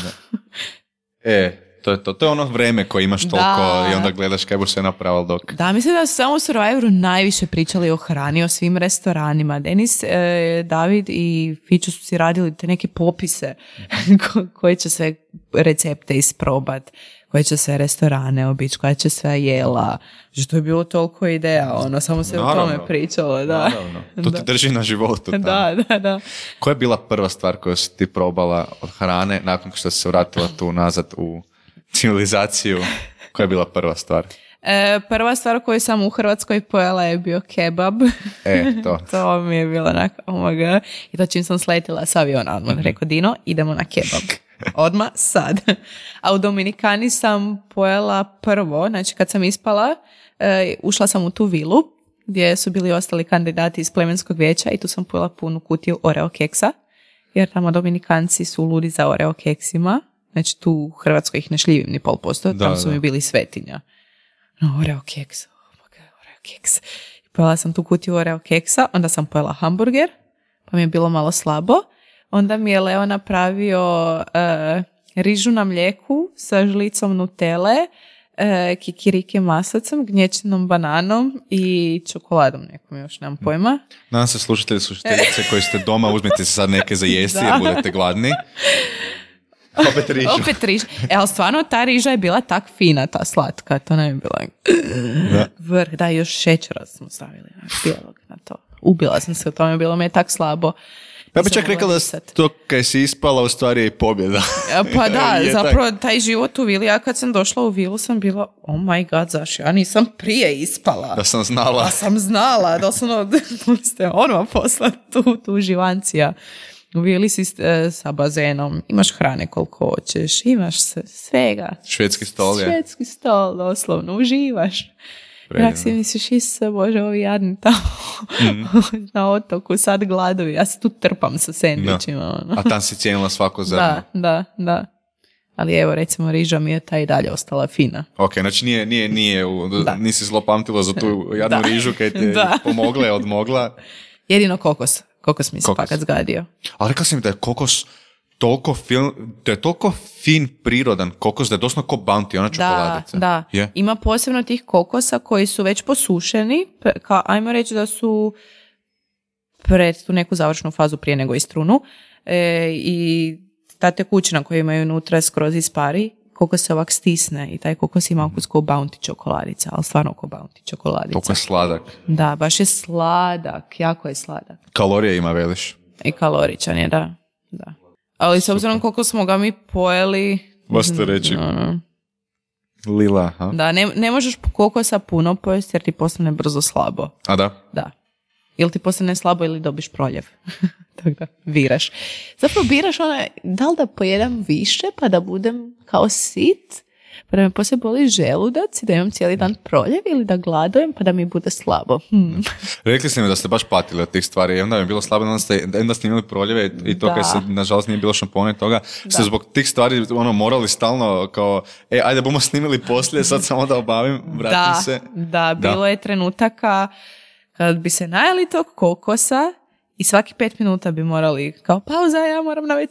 A: To je to. To je ono vreme koje imaš toliko i onda gledaš kaj boš sve napravil dok...
B: Da, mislim da su samo u Survivoru najviše pričali o hrani, o svim restoranima. Denis, David i Fiću su si radili te neke popise koje će sve recepte isprobat, koje će sve restorane obići, koja će sve jela. Že to je bilo toliko ideja, samo se o tome pričalo. Da.
A: Naravno. To te drži na životu.
B: Da.
A: Koja je bila prva stvar koju si ti probala od hrane nakon što si se vratila tu nazad u civilizaciju? Koja je bila prva stvar?
B: Prva stvar koju sam u Hrvatskoj pojela je bio kebab.
A: To.
B: To mi je bilo onako, I to čim sam sletila s aviona, odmah rekao, Dino, idemo na kebab. Odmah sad. A u Dominikani sam pojela prvo, znači kad sam ispala, ušla sam u tu vilu gdje su bili ostali kandidati iz plemenskog vijeća i tu sam pojela punu kutiju Oreo keksa, jer tamo Dominikanci su ludi za Oreo keksima. Znači tu u Hrvatskoj ih ne šljivim ni 0%, tam su mi bili svetinja. Oreo keks, Oreo keks. Pojela sam tu kutiju Oreo keksa, onda sam pojela hamburger, pa mi je bilo malo slabo. Onda mi je Leo napravio rižu na mlijeku sa žlicom nutele, kikiriki maslicom, gnječenom bananom i čokoladom nekom, još nemam pojma.
A: Nadam se slušateljice koji ste doma, uzmite se sad neke za jesti jer budete gladni.
B: Opet riža. Ali stvarno ta riža je bila tak fina, ta slatka, to ne je bila vrh, da, još šećera smo stavili bijelog na to. Ubila sam se u tome, bilo mi je tak slabo.
A: Ja bi čak rekla da to kaj si ispala u stvari je i pobjeda.
B: Pa da, zapravo taj život u vili, ja kad sam došla u vilu sam bila, oh my god, zašto ja nisam prije ispala.
A: Da sam znala.
B: Da sam znala, doslovno ste posla tu živancija. U vili si sa bazenom, imaš hrane koliko hoćeš, imaš svega.
A: Švedski stol je.
B: Švedski stol, doslovno, uživaš. Jak si misliš, Bože, ovi jadni tamo na otoku, sad gladovi, ja se tu trpam sa sendvičima.
A: A tam si cijenila svako zrno.
B: Da. Ali evo, recimo, riža mi je ta i dalje ostala fina.
A: Ok, znači nisi zlopamtila za tu jadnu rižu kaj ti pomogla je odmogla.
B: Jedino kokos. Kokos mi se fakat zgadio.
A: Ali rekla si mi da je kokos toliko fin, prirodan kokos, da je doslovno ko Bounty, ona čokoladica.
B: Da. Yeah. Ima posebno tih kokosa koji su već posušeni, ajmo reći da su pred tu neku završnu fazu prije nego istrunu, i ta tekućina koju imaju unutra skroz ispari, kokos se ovak stisne i taj kokos ima okus kao Bounty čokoladica, ali stvarno kao Bounty čokoladica.
A: Toliko je sladak.
B: Da, baš je sladak, jako je sladak.
A: Kalorije ima, veliš?
B: I kaloričan je, da. Ali s obzirom koliko smo ga mi pojeli...
A: Baš to reći. Lila, ha?
B: Da, ne možeš kokosa puno pojesti jer ti postane brzo slabo.
A: A da?
B: Da. Ili ti postane slabo ili dobiš proljev. Tako da, biraš. Zapravo biraš da li da pojedam više pa da budem kao sit, pa da me poslije boli želudac i da imam cijeli dan proljev ili da gladujem pa da mi bude slabo.
A: Rekli ste mi da ste baš patili od tih stvari i onda mi je bilo slabo, onda ste imali proljeve i to kad se, nažalost, nije bilo šampone i toga, ste zbog tih stvari morali stalno kao, ajde bomo snimili poslije, sad samo da obavim, vratim se.
B: Da, bilo je trenutaka kad bi se najeli tog kokosa i svaki 5 minuta bi morali kao pauza, ja moram na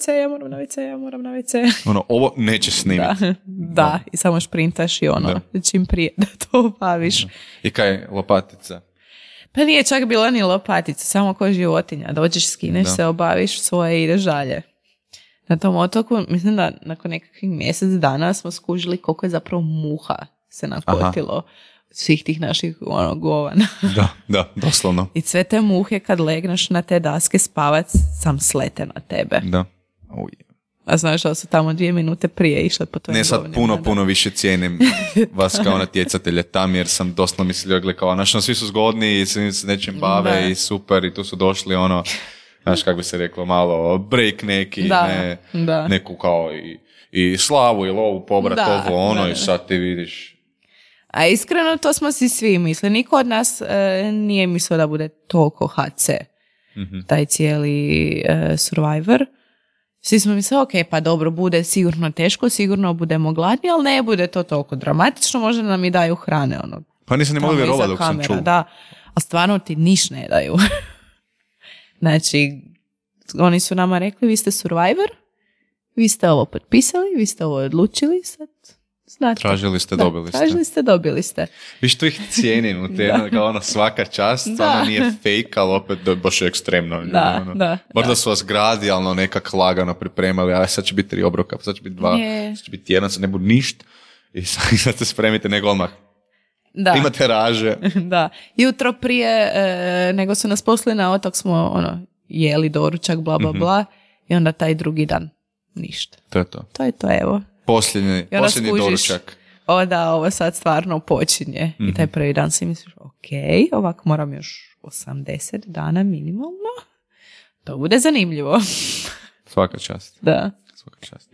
B: WC.
A: Ovo neće snimiti.
B: Da, i samo šprintaš i čim prije da to obaviš.
A: I kaj, lopatica?
B: Pa nije čak bila ni lopatica, samo ko životinja. Dođeš, skineš se, obaviš svoje i ideš dalje. Na tom otoku, mislim da nakon nekakvih mjesec dana smo skužili koliko je zapravo muha se nakotilo. Svih tih naših govana.
A: Da, doslovno.
B: I sve te muhe kad legneš na te daske spavat, sam slete na tebe.
A: Da.
B: A znaš da su tamo 2 minute prije išle po tvojim govnima.
A: Ne, sad puno više cijenim vas kao natjecatelje tam, jer sam doslovno mislio, kao, svi su zgodni i svi se nečim bave i super i tu su došli znaš kako bi se reklo, malo break neki, neku kao i slavu i lovu pobrat i sad ti vidiš.
B: A iskreno to smo si svi mislili. Niko od nas nije mislio da bude toliko HC. Taj cijeli Survivor. Svi smo mislili, ok, pa dobro, bude sigurno teško, sigurno budemo gladni, ali ne bude to toliko dramatično, možda nam i daju hrane.
A: Pa nisam ne mogli vjerovati dok sam čuo.
B: Da, a stvarno ti niš ne daju. Znači, oni su nama rekli, vi ste Survivor, vi ste ovo potpisali, vi ste ovo odlučili, sad... Znate.
A: Tražili ste, dobili ste. Viš tu ih cijenim u te, kao svaka čast, stvarno nije fake, ali opet baš ekstremno. Možda su vas gradijalno nekak lagano pripremali, a sad će biti 3 obroka, sad će biti 2, sad će biti 1, sad ne bude ništa i sad se spremite nego odmah. Da. Imate raže.
B: Da. Jutro prije nego su nas poslali na otok smo jeli doručak, bla bla bla i onda taj drugi dan ništa.
A: To je to.
B: To je to, evo.
A: Posljednji doručak.
B: Ovo sad stvarno počinje. I taj prvi dan si misliš, ok, ovako moram još 80 dana minimalno. To bude zanimljivo.
A: Svaka čast.
B: Da.
A: Svaka čast.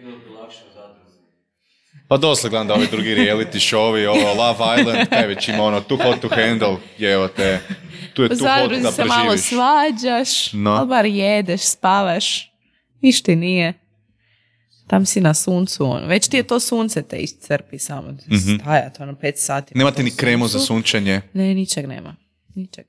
A: Pa dosta gledam da ovi drugi reality show-ovi, Love Island, kaj već ima Too Hot to Handle, evo te, tu je Too Hot da preživiš.
B: Se malo svađaš, ali bar jedeš, spavaš, ništa nije. Tam si na suncu, već ti je to sunce te iscrpi samo, stajat 5 sati.
A: Nemate ni kremu za sunčanje?
B: Ne, ničeg nema, ničeg.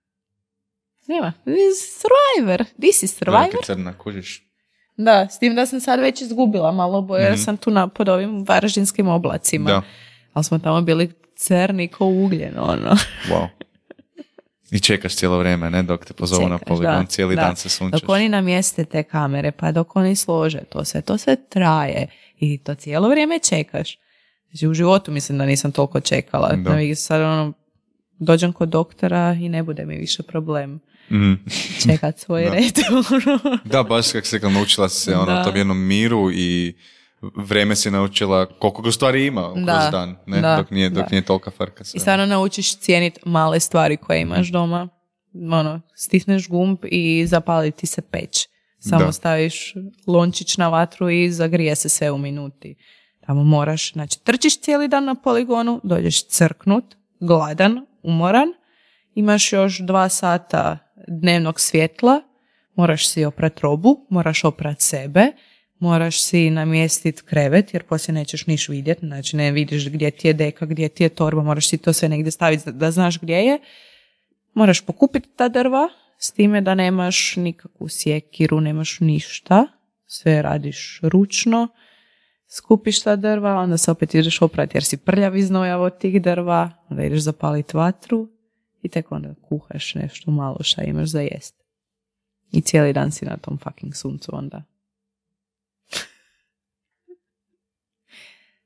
B: Nema, Survivor, this is Survivor.
A: Velika crna, kužiš.
B: Da, s tim da sam sad već izgubila malo, bo jer sam tu pod ovim varaždinskim oblacima. Da. Ali smo tamo bili crni ko ugljen,
A: Wow. I čekaš cijelo vrijeme, ne, dok te pozovu na poligon, cijeli dan se sunčaš.
B: Dok oni namjeste te kamere, pa dok oni slože to sve traje i to cijelo vrijeme čekaš. Znači, u životu mislim da nisam toliko čekala. Sad dođem kod doktora i ne bude mi više problem čekat svoj red.
A: Da, baš kako se naučila se tom jednom miru i vreme si naučila koliko ga u stvari ima kroz dan, ne? Dok nije tolika frka.
B: I stvarno naučiš cijeniti male stvari koje imaš doma. Stisneš gumb i zapali ti se peć. Samo staviš lončić na vatru i zagrije se sve u minuti. Tamo moraš, znači trčiš cijeli dan na poligonu, dođeš crknut, gladan, umoran, imaš još 2 sata dnevnog svjetla, moraš si oprat robu, moraš oprat sebe, moraš si namjestiti krevet, jer poslije nećeš niš vidjeti, znači ne vidiš gdje ti je deka, gdje ti je torba, moraš si to sve negdje staviti da znaš gdje je. Moraš pokupiti ta drva, s time da nemaš nikakvu sjekiru, nemaš ništa, sve radiš ručno, skupiš ta drva, onda se opet ideš oprati jer si prljav iz znoja od tih drva, onda ideš zapaliti vatru i tek onda kuhaš nešto malo šta imaš za jest. I cijeli dan si na tom fucking suncu onda.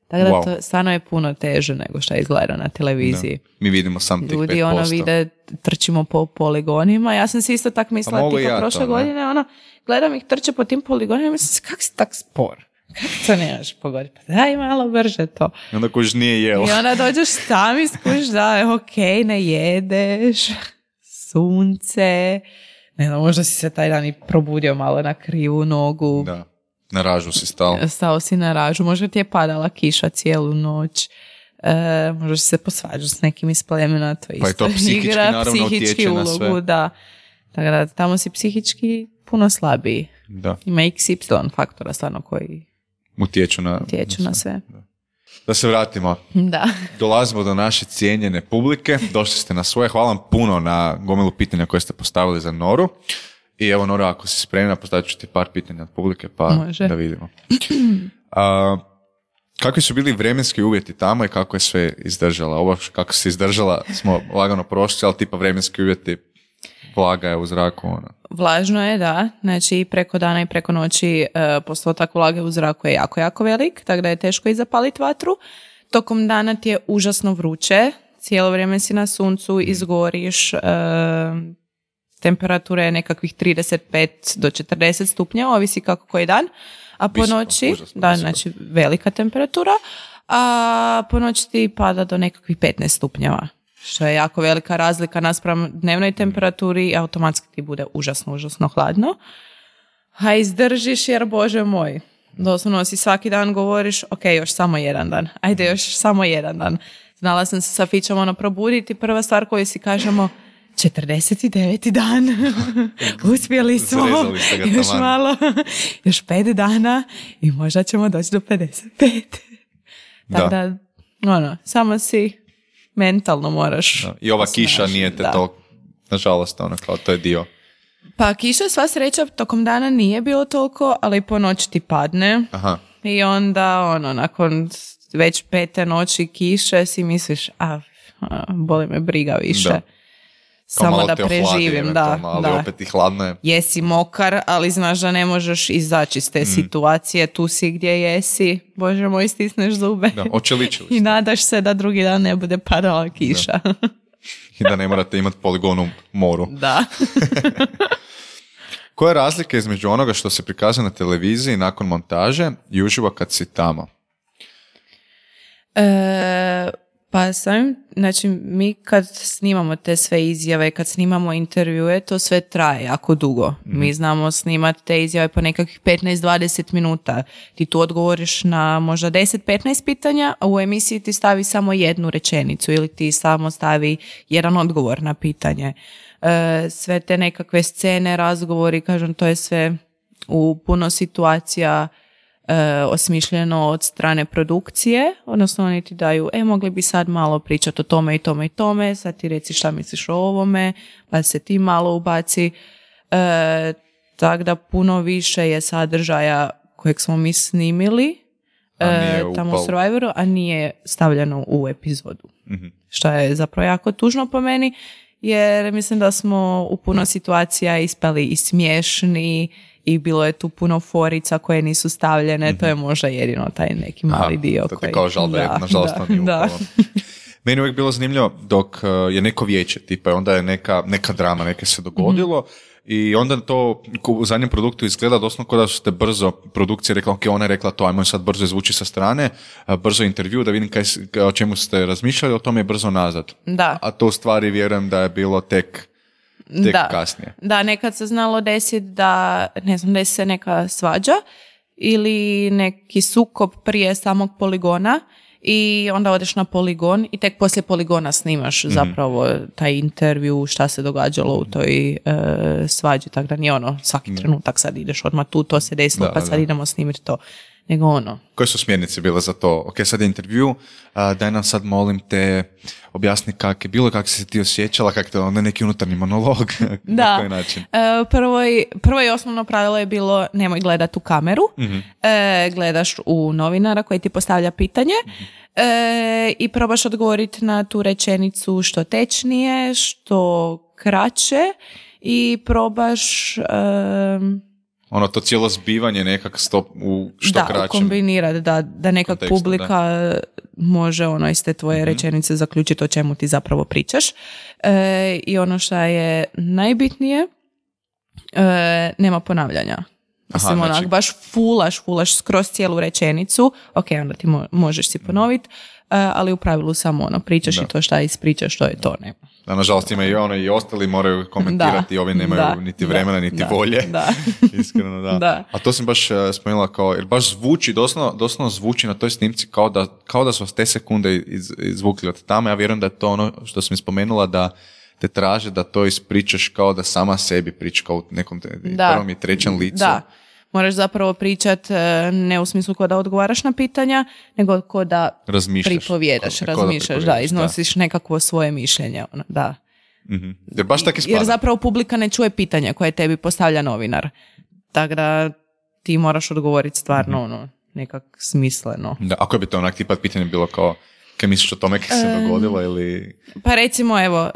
B: Tako da to stvarno je puno teže nego što izgleda na televiziji.
A: Da. Mi vidimo sam tih 5%.
B: Ljudi vide, trčimo po poligonima. Ja sam si isto tak mislila prošle godine, gledam ih trče po tim poligonima i mislim, kak si tak spor? Kako to nemaš pogoditi? Pa daj malo brže to.
A: I onda kuž nije jelo.
B: I onda dođeš tam i skuš da je okej, ne jedeš, sunce, ne znam, možda si se taj dan i probudio malo na krivu nogu.
A: Da, na ražu si stao.
B: Stao si na ražu, možda ti je padala kiša cijelu noć, možda si se posvađao s nekim iz plemena, to isto
A: pa je to psihički,
B: igra,
A: naravno,
B: psihički
A: ulogu,
B: na sve. Da. Tako da tamo si psihički puno slabiji.
A: Da.
B: Ima XY faktora stvarno koji utječu na sve.
A: Da se vratimo.
B: Da.
A: Dolazimo do naše cijenjene publike. Došli ste na svoje. Hvala vam puno na gomilu pitanja koje ste postavili za Noru. I evo, Nora, ako si spremna, postavit ću ti par pitanja od publike, pa može da vidimo. Kakvi su bili vremenski uvjeti tamo i kako je sve izdržala? Ovo kako se izdržala smo lagano prošli, ali tipa vremenski uvjeti, vlaga je u zraku.
B: Vlažno je, da. Znači, preko dana i preko noći postotak vlage u zraku je jako, jako velik, tako da je teško i zapaliti vatru. Tokom dana ti je užasno vruće, cijelo vrijeme si na suncu, izgoriš, temperatura je nekakvih 35 do 40 stupnja, ovisi kako koji dan. A po noći, znači velika temperatura, a po noći ti pada do nekakvih 15 stupnjeva. Što je jako velika razlika naspram dnevnoj temperaturi i automatski ti bude užasno hladno. A izdržiš jer, Bože moj, doslovno si svaki dan govoriš, ok, još samo jedan dan, ajde još samo jedan dan. Znala sam se sa Fićom probuditi, prva stvar koju si kažemo, 49. dan, uspjeli smo, još malo, još 5 dana i možda ćemo doći do 55. Tako da, samo si mentalno moraš. Da.
A: I ova kiša nije te to, nažalost, kao to je dio.
B: Pa kiša, sva sreća, tokom dana nije bilo toliko, ali po noći ti padne. Aha. I onda, nakon već 5. noći kiše si misliš, boli me briga više. Da. Samo da preživim,
A: ali opet i hladno je.
B: Jesi mokar, ali znaš da ne možeš izaći iz te situacije, tu si gdje jesi, Bože moj, stisneš zube.
A: Da, očeličili ste.
B: I nadaš se da drugi dan ne bude padala kiša. Da.
A: I da ne morate imati poligon u moru.
B: Da.
A: Koja je razlika između onoga što se prikazuje na televiziji nakon montaže i uživo kad si tamo?
B: Pa znači mi kad snimamo te sve izjave, kad snimamo intervjue, to sve traje jako dugo. Mi znamo snimati te izjave po nekakvih 15-20 minuta. Ti tu odgovoriš na možda 10-15 pitanja, a u emisiji ti stavi samo jednu rečenicu ili ti samo stavi jedan odgovor na pitanje. Sve te nekakve scene, razgovori, kažem, to je sve u puno situacija osmišljeno od strane produkcije, odnosno oni ti daju, mogli bi sad malo pričati o tome i tome i tome, sad ti reci šta misliš o ovome, pa se ti malo ubaci, tako da puno više je sadržaja kojeg smo mi snimili tamo u Survivoru, a nije stavljeno u epizodu. Mm-hmm. Što je zapravo jako tužno po meni, jer mislim da smo u puno situacija ispali i smiješni i bilo je tu puno forica koje nisu stavljene, to je možda jedino taj neki mali dio.
A: To ti kao žal da je, nažalost, nije upalo. Meni je uvijek bilo zanimljivo dok je neko vijeće, tipa onda je neka drama, neke se dogodilo i onda to u zadnjem produktu izgleda doslovno kao da su te brzo produkcija rekla, ok, ona je rekla to, ajmo sad brzo izvući sa strane, brzo intervju da vidim o čemu ste razmišljali, o tome je brzo nazad.
B: Da.
A: A to u stvari vjerujem da je bilo tek kasnije.
B: Da, nekad se znalo desiti da, ne znam, desi se neka svađa ili neki sukob prije samog poligona i onda odeš na poligon i tek poslije poligona snimaš zapravo taj intervju, šta se događalo u toj svađi, tako da nije svaki trenutak sad ideš odmah tu, to se desilo, pa sad idemo snimiti to. Nego
A: Koje su smjernice bile za to? Ok, sad je intervju, daj nam sad molim te objasni kak je bilo, kako si se ti osjećala, kak te onda neki unutarnji monolog, na koji način?
B: Prvo i osnovno pravilo je bilo nemoj gledat u kameru, gledaš u novinara koji ti postavlja pitanje i probaš odgovoriti na tu rečenicu što tečnije, što kraće i probaš
A: Ono to cijelo zbivanje nekak stop u što kraćem.
B: Da, kombinirati, da nekak
A: kontekstu,
B: publika može iz te tvoje rečenice zaključiti o čemu ti zapravo pričaš. I ono što je najbitnije, nema ponavljanja. Mislim,
A: znači...
B: baš fulaš skroz cijelu rečenicu, ok, onda ti možeš si ponoviti, ali u pravilu samo pričaš i to šta ispričaš, to je to, ne.
A: Da, nažalost ima i ostali moraju komentirati, ovi nemaju niti vremena, niti volje.
B: Da.
A: Iskreno, da. A to sam baš spomenula jer baš zvuči, doslovno zvuči na toj snimci kao da su vas te sekunde izvukli od tamo. Ja vjerujem da je to ono što sam spomenula, da te traže da to ispričaš kao da sama sebi pričaš, kao u nekom prvom i trećem licu. Da.
B: Moraš zapravo pričat ne u smislu kao da odgovaraš na pitanja, nego kao da pripovjedaš, razmišljaš, iznosiš nekakvo svoje mišljenje. Da.
A: Mm-hmm. Baš tako ispada.
B: Jer zapravo publika ne čuje pitanja koje tebi postavlja novinar. Tako da ti moraš odgovoriti stvarno nekak smisleno.
A: Da, ako bi to onak tipa pitanje bilo kao kaj misliš o tome kaj se dogodilo ili...
B: Pa recimo, evo,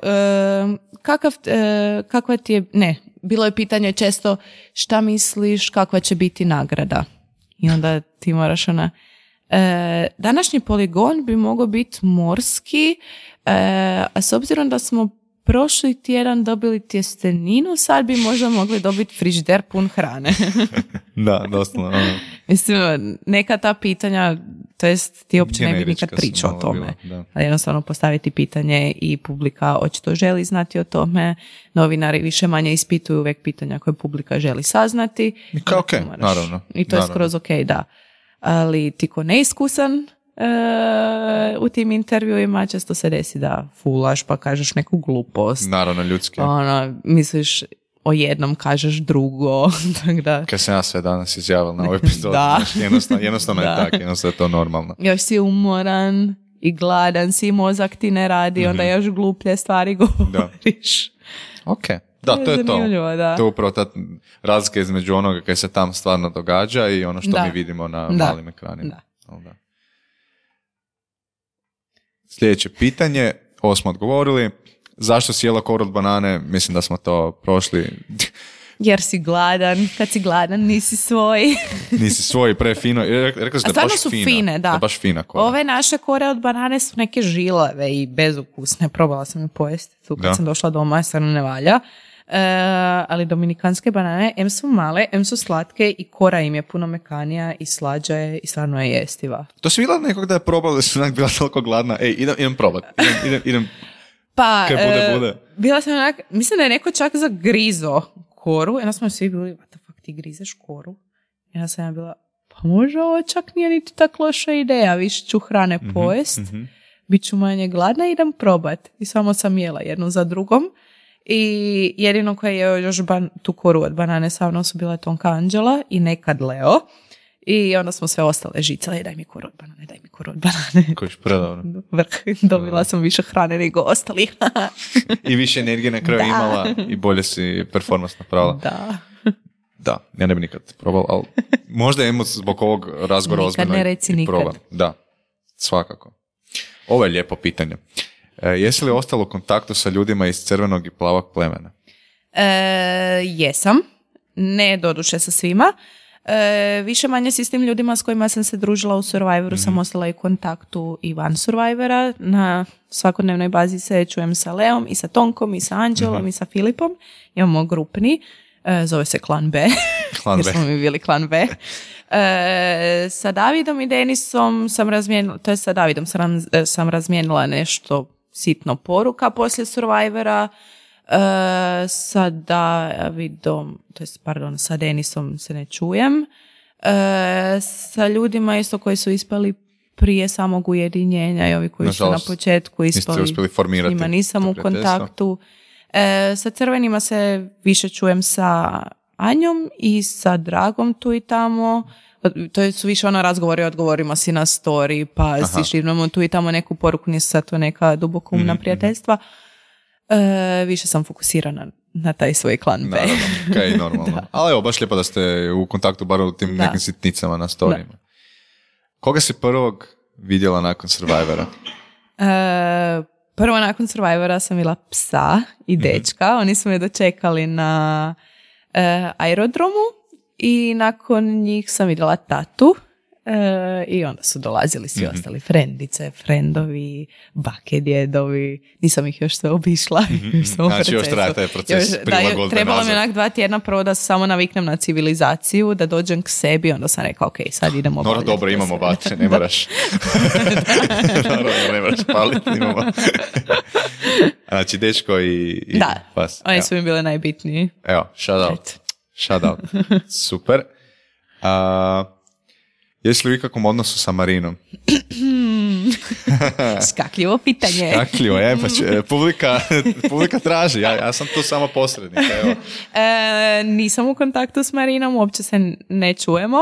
B: kakva ti je... Ne, bilo je pitanje često šta misliš kakva će biti nagrada. I onda ti moraš današnji poligon bi mogao biti morski, a s obzirom da smo prošli tjedan dobili tjesteninu, sad bi možda mogli dobiti frižider pun hrane.
A: Da, doslovno.
B: Mislim, neka ta pitanja, to jest ti uopće ne bi nikad pričao o tome. Ali jednostavno postaviti pitanje i publika očito želi znati o tome. Novinari više manje ispituju uvijek pitanja koje publika želi saznati.
A: Ok, naravno.
B: I to je skroz ok, da. Ali ti ko neiskusan u tim intervjuima često se desi da fulaš pa kažeš neku glupost.
A: Naravno, ljudski.
B: Misliš o jednom, kažeš drugo. Da.
A: Kaj sam ja sve danas izjavila na ovoj epizodi. Jednostavno je tako, jednostavno je to normalno.
B: Još si umoran i gladan si, mozak ti ne radi, onda još gluplje stvari govoriš.
A: Ok. Da, to je to. Da. To je upravo ta razlika između onoga kaj se tam stvarno događa i ono što mi vidimo na malim ekranima. Da. Sljedeće pitanje, ovo smo odgovorili. Zašto si jela koru od banane? Mislim da smo to prošli.
B: Jer si gladan. Kad si gladan nisi svoj.
A: Nisi svoj, prefino. Rekla si da je baš
B: su fine, da.
A: Baš fina kora.
B: Ove naše kore od banane su neke žilave i bezukusne. Probala sam ju pojesti tu kad sam došla doma, stvarno ne valja. Ali dominikanske banane, em su male, em su slatke i kora im je puno mekanija i slađa je i stvarno je jestiva.
A: To si bila nekog da je probala da su bila toliko gladna. Ej, idem probat. Idem.
B: Pa, bila sam onak, mislim da je neko čak zagrizo koru, jedna smo svi bili, what the fuck, ti grizeš koru? Jedna sam ja bila, pa možda ovo čak nije niti tako loša ideja, više ću hrane pojest, bit ću manje gladna i idem probat. I samo sam jela jednu za drugom. I jedino koje je još tu koru od banane sa mnom su bila Tonka Anđela i nekad Leo. I onda smo sve ostale žicale, daj mi koru od banane.
A: Kojiš predavno.
B: Dobila sam više hrane nego ostali.
A: I više energije na kraju imala i bolje si performans napravila. Da, ja ne bi nikad probala, ali možda je zbog ovog razgovora ozbiljno
B: ne reci nikad.
A: Probam. Da, svakako. Ovo je lijepo pitanje. Jesi li ostalo u kontaktu sa ljudima iz crvenog i plavog plemena?
B: Jesam. Ne doduše sa svima. Više manje si s tim ljudima s kojima sam se družila u Survivoru, sam ostala i u kontaktu i van Survivora. Na svakodnevnoj bazi se čujem sa Leom i sa Tonkom i sa Anđelom i sa Filipom. Imamo grupni, zove se Klan B. Jer smo mi bili Klan B. Sa Davidom i Denisom sam razmijenila, to je sa Davidom sam razmijenila nešto sitno poruka poslije Survivora. Sa Davidom, sa Denisom se ne čujem. Sa ljudima isto koji su ispali prije samog ujedinjenja i ovi koji su na početku ispali, s njima nisam u kontaktu. Sa crvenima se više čujem sa Anjom i sa Dragom tu i tamo. To su više razgovori, odgovorimo si na story, pa si širimo tu i tamo neku poruku, nisu sad to neka duboko umna prijateljstva. Više sam fokusirana na taj svoj klan B.
A: Naravno, kaj normalno. Ali evo, baš lijepo da ste u kontaktu bar u tim nekim sitnicama na storijima. Koga si prvog vidjela nakon Survivora?
B: Prvo nakon Survivora sam bila psa i dečka. Oni su me dočekali na aerodromu I nakon njih sam vidjela tatu. I onda su dolazili svi ostali frendice, frendovi, bake, djedovi. Nisam ih još sve obišla.
A: Znači još traje taj proces prilagodbe.
B: Trebalo mi onak 2 tjedna prvo da se samo naviknem na civilizaciju, da dođem k sebi, onda sam rekla, ok, sad idemo
A: obavljati. Dobro, imamo vatre, ne moraš. Naravno, ne moraš paliti, imamo. Znači, dečko i
B: da,
A: pas.
B: Oni su mi bile najbitniji.
A: Evo, shout out. Super. Jesi li u ikakvom odnosu sa Marinom?
B: Skakljivo pitanje.
A: Skakljivo, pa publika traži, ja sam tu samo posrednik. Evo.
B: Nisam u kontaktu s Marinom, uopće se ne čujemo.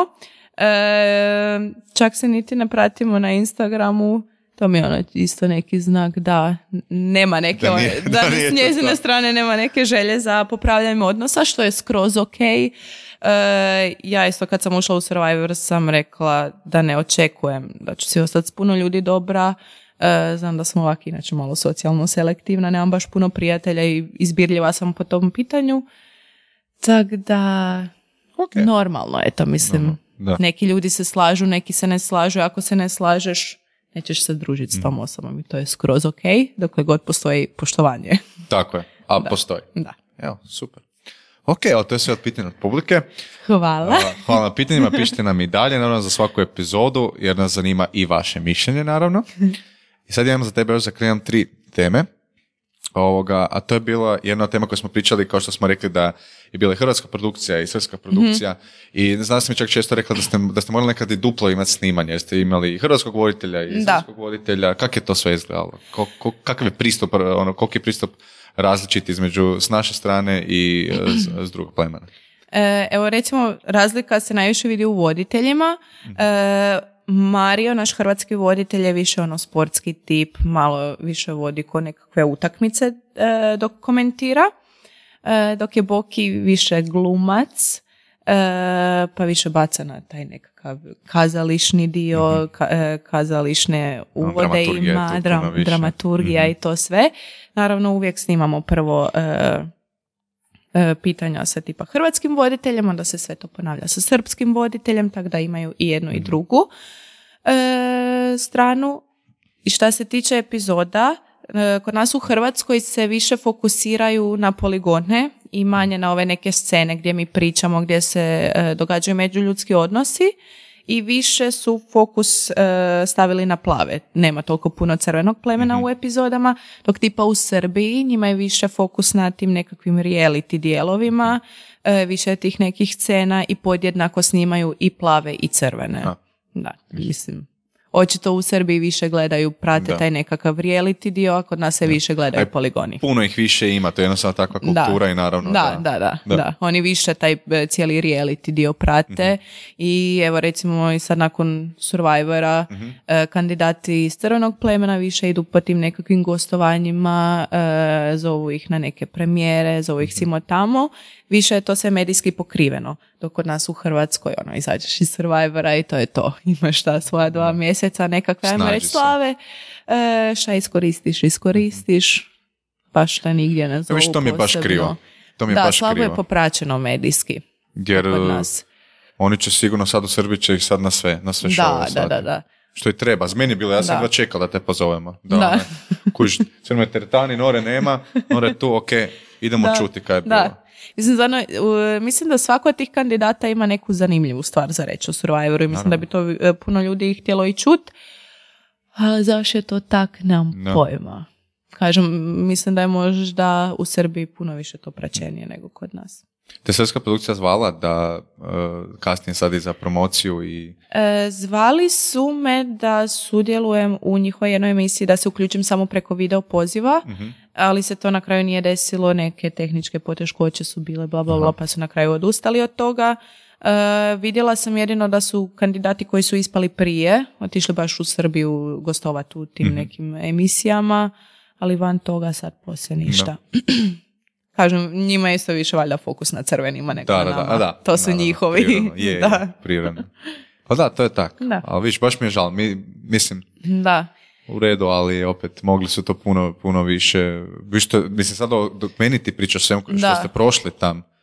B: Čak se niti ne pratimo na Instagramu. To mi je isto neki znak da nema neke, da s njezine strane nema neke želje za popravljanjem odnosa, što je skroz ok. Ja isto kad sam ušla u Survivor sam rekla da ne očekujem da ću si ostati s puno ljudi dobra. Znam da sam ovak inače malo socijalno selektivna, nemam baš puno prijatelja i izbirljiva sam po tom pitanju. Tako da normalno je to, mislim. Neki ljudi se slažu, neki se ne slažu. Ako se ne slažeš, nećeš se družiti s tom osobom i to je skroz ok, dokle god postoji poštovanje.
A: Tako je, postoji.
B: Da.
A: Evo, super. Ok, to je sve od pitanja od publike.
B: Hvala.
A: Hvala na pitanjima, pišite nam i dalje, naravno za svaku epizodu, jer nas zanima i vaše mišljenje, naravno. I sad imam za tebe još zakrivam 3 teme. A to je bila jedna od tema koju smo pričali, kao što smo rekli da je bila i hrvatska produkcija i srpska produkcija. I znam sam mi čak često rekla da ste morali nekad i duplo imati snimanje, jer ste imali i hrvatskog voditelja i srpskog voditelja. Kako je to sve izgledalo? Kakav je pristup, koliki je pristup različit između s naše strane i s drugog plemena?
B: Evo recimo, razlika se najviše vidi u voditeljima. Mario, naš hrvatski voditelj, je više sportski tip, malo više vodi ko nekakve utakmice dok komentira, dok je Boki više glumac, pa više baca na taj nekakav kazališni dio, kazališne uvode ima, dramaturgija i to sve. Naravno, uvijek snimamo prvo pitanja sa tipa hrvatskim voditeljem, onda se sve to ponavlja sa srpskim voditeljem, tako da imaju i jednu i drugu stranu. I šta se tiče epizoda, kod nas u Hrvatskoj se više fokusiraju na poligone i manje na ove neke scene gdje mi pričamo, gdje se događaju međuljudski odnosi, i više su fokus stavili na plave. Nema toliko puno crvenog plemena u epizodama, dok tipa u Srbiji njima je više fokus na tim nekakvim reality dijelovima, više tih nekih scena i podjednako snimaju i plave i crvene. Da, mislim. Očito u Srbiji više gledaju, prate taj nekakav reality dio, a kod nas se više gledaju poligoni.
A: Puno ih više ima, to je jednostavno takva kultura i naravno.
B: Da. Oni više taj cijeli reality dio prate i evo recimo i sad nakon Survivora kandidati iz crvenog plemena više idu po tim nekakvim gostovanjima, zovu ih na neke premijere, zovu ih simo tamo. Više je to sve medijski pokriveno, dok kod nas u Hrvatskoj izađeš iz Survivora i to je to. Imaš ta svoja 2 mjeseca nekakve, ajmo reći, slave, šta iskoristiš, baš šta nigdje ne zovu posebno.
A: To mi je baš krivo.
B: Slabo je popraćeno medijski.
A: Jer kod nas. Oni će sigurno sad u Srbiji će ih sad na sve šove. Da. Što i treba. Meni je bilo, ja sam ga čekala da te pozovemo. Da. Kuž, crno je teretani, Nore nema, Nore tu, ok, idemo čuti kaj je bilo.
B: Mislim da svako od tih kandidata ima neku zanimljivu stvar za reći o Survivoru i mislim da bi to puno ljudi htjelo i čut. Ali zašto je to tak, nemam pojma. Kažem, mislim da je možda u Srbiji puno više to praćenije nego kod nas.
A: Te srpska produkcija zvala da kasnije sad i za promociju i...
B: Zvali su me da sudjelujem u njihovoj jednoj emisiji, da se uključim samo preko video poziva, ali se to na kraju nije desilo, neke tehničke poteškoće su bile, bla, bla, bla, pa su na kraju odustali od toga. Vidjela sam jedino da su kandidati koji su ispali prije otišli baš u Srbiju gostovati u tim nekim emisijama, ali van toga sad poslije ništa. Kažem, njima je isto više valjda fokus na crvenima nego na nama. To su njihovi.
A: Prirodno. Pa da, to je tako. Ali viš, baš mi je žal. Mislim, u redu, ali opet mogli su to puno više. Mislim, sad dok meni ti pričaš sve što ste prošli tam,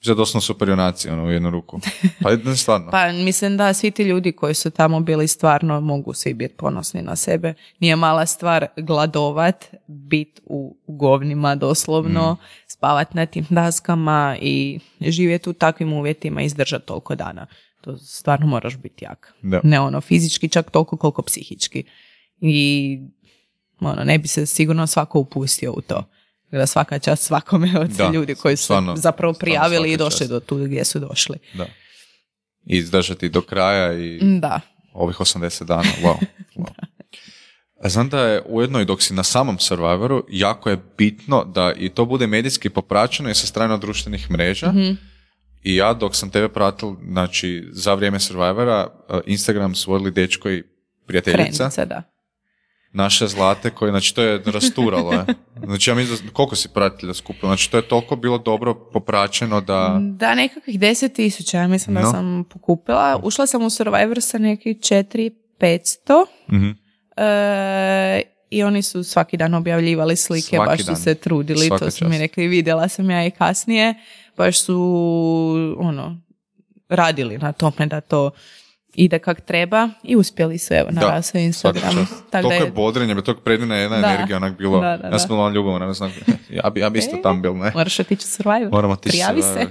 A: Za doslovno super junaci, u jednu ruku. Pa stvarno.
B: Pa mislim da svi ti ljudi koji su tamo bili stvarno mogu svi biti ponosni na sebe. Nije mala stvar gladovat, biti u govnima doslovno, spavat na tim daskama i živjeti u takvim uvjetima i izdržati toliko dana. To stvarno moraš biti jak.
A: Da.
B: Ne fizički, čak toliko koliko psihički. I ne bi se sigurno svako upustio u to. Da svaka čast svakome od ljudi koji su zapravo prijavili i došli do tu gdje su došli.
A: Da. I izdržati do kraja i ovih 80 dana. Wow. Znam da je ujedno i dok si na samom Survivoru jako je bitno da i to bude medijski popraćeno i sa strane društvenih mreža. I ja dok sam tebe pratil, znači za vrijeme Survivora, Instagram su vodili dečko i prijateljica.
B: Frenica, da.
A: Naše zlate koje, znači to je rasturalo. Je. Znači ja mislim, koliko si pratitelja skupila? Znači to je toliko bilo dobro popraćeno da...
B: Da, nekakvih 10,000, ja mislim da sam pokupila. Ušla sam u Survivor sa nekih 400-500 i oni su svaki dan objavljivali slike, baš su se trudili, to su mi rekli, vidjela sam ja i kasnije, baš su radili na tome da to ide kak treba i uspjeli su evo na rasvoj Instagramu.
A: Toliko je bodrenje, toliko predivna jedna energija onak bilo. Ja sam bila ljubavna, ne znam. Ja bi isto tam bil, ne?
B: Moraš otići u Survivor.
A: Moramo otići
B: Prijavi se.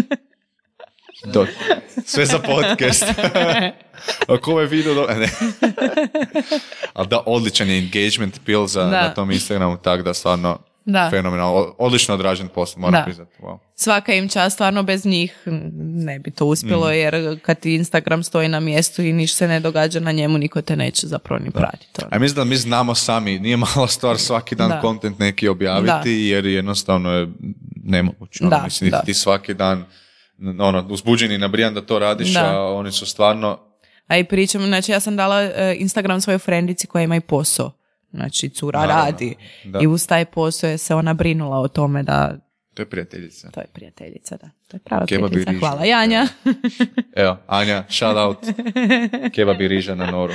A: Sve za podcast. Ako ovaj video... Ne. Ali da, odličan je engagement pil na tom Instagramu, tak da stvarno fenomenalno. Odlično odražen posao, moram priznati. Wow.
B: Svaka im čast, stvarno bez njih ne bi to uspjelo, jer kad ti Instagram stoji na mjestu i ništa se ne događa na njemu, niko te neće zapravo ni pratiti.
A: A mislim da mi znamo sami, nije mala stvar svaki dan content neki objaviti, jer jednostavno je nemoguće. Mislim, ti svaki dan uzbuđeni na brijan da to radiš, a oni su stvarno...
B: A i pričam, znači ja sam dala Instagram svojoj frendici koja ima i posao. Znači, cura radi. I uz taj posao je se ona brinula o tome da...
A: To je prijateljica.
B: To je prijateljica, da. To je prava prijateljica. Hvala, Janja.
A: Evo, Anja, shout out. Kebab i riža na Noru.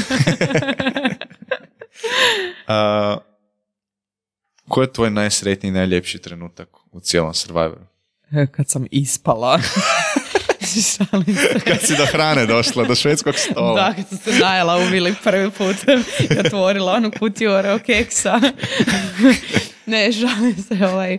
A: Ko je tvoj najsretniji, najljepši trenutak u cijelom Survivoru?
B: Kad sam ispala.
A: Kad si do hrane došla, do švedskog stola.
B: Da, kad sam se najela u Vili prvi put i otvorila onu kutiju Oreo keksa. Ne, žalim se.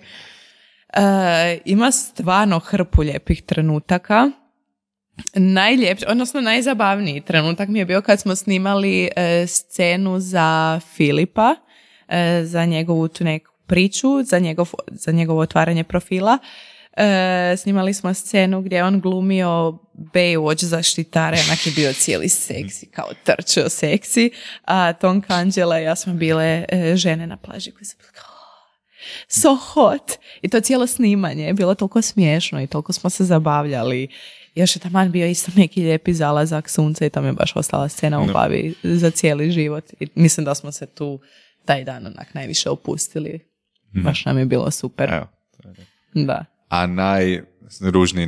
B: Ima stvarno hrpu lijepih trenutaka. Najljepši, odnosno najzabavniji trenutak mi je bio kad smo snimali scenu za Filipa, za njegovu tu neku priču, za njegovo otvaranje profila. Snimali smo scenu gdje je on glumio Baywatch zaštitare, onak je bio cijeli seksi, kao trčao seksi, a Tonka, Anđela i ja smo bile žene na plaži koje su bile kao so hot. I to cijelo snimanje je bilo toliko smiješno i toliko smo se zabavljali. Još je taman bio isto neki lijepi zalazak sunca i tam je baš ostala scena u glavi za cijeli život. I mislim da smo se tu taj dan onak najviše opustili. Baš nam je bilo super.
A: Evo.
B: Da.
A: A najružniji,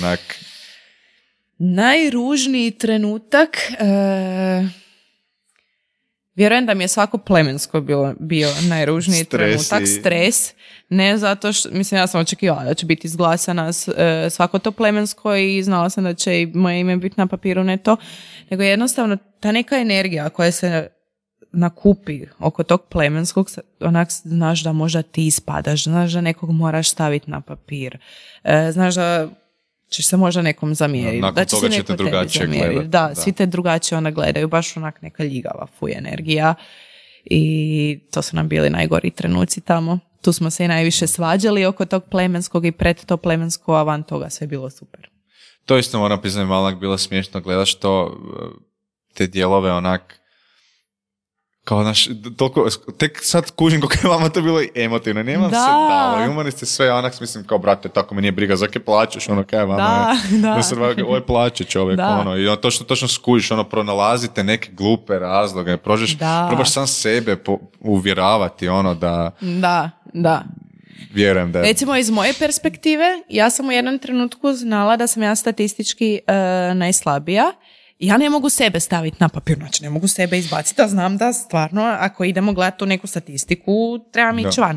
B: najružniji trenutak, vjerujem da mi je svako plemensko bio najružniji trenutak, stres. Ne zato što, mislim, ja sam očekivala da će biti izglasana svako to plemensko i znala sam da će i moje ime biti na papiru, ne to, nego jednostavno ta neka energija koja se nakupi oko tog plemenskog, onak znaš da možda ti ispadaš, znaš da nekog moraš staviti na papir, znaš da ćeš se možda nekom zamjeriti, da će se neko tebi zamjeriti. Da, svi te drugačije onda gledaju, baš onak neka ljigava fuj energija i to su nam bili najgori trenuci tamo. Tu smo se i najviše svađali oko tog plemenskog i pred to plemensko, a van toga sve bilo super.
A: To isto moram priznati, malo bilo smiješno gledaš to, te dijelove onak kao toliko, tek sad kužim kako je vama to bilo i emotivno, nije vam se dalo, i umani ste sve onak, mislim kao brate, tako mi nije briga, zake plaćeš, kaj vama je, ovo je plaće čovjek, i točno skužiš, pronalazite neke glupe razloge, probaš sam sebe uvjeravati,
B: Da.
A: Vjerujem da je.
B: Recimo iz moje perspektive, ja sam u jednom trenutku znala da sam ja statistički najslabija. Ja ne mogu sebe staviti na papir, znači ne mogu sebe izbaciti, a znam da stvarno ako idemo gledati tu neku statistiku, trebam ići van.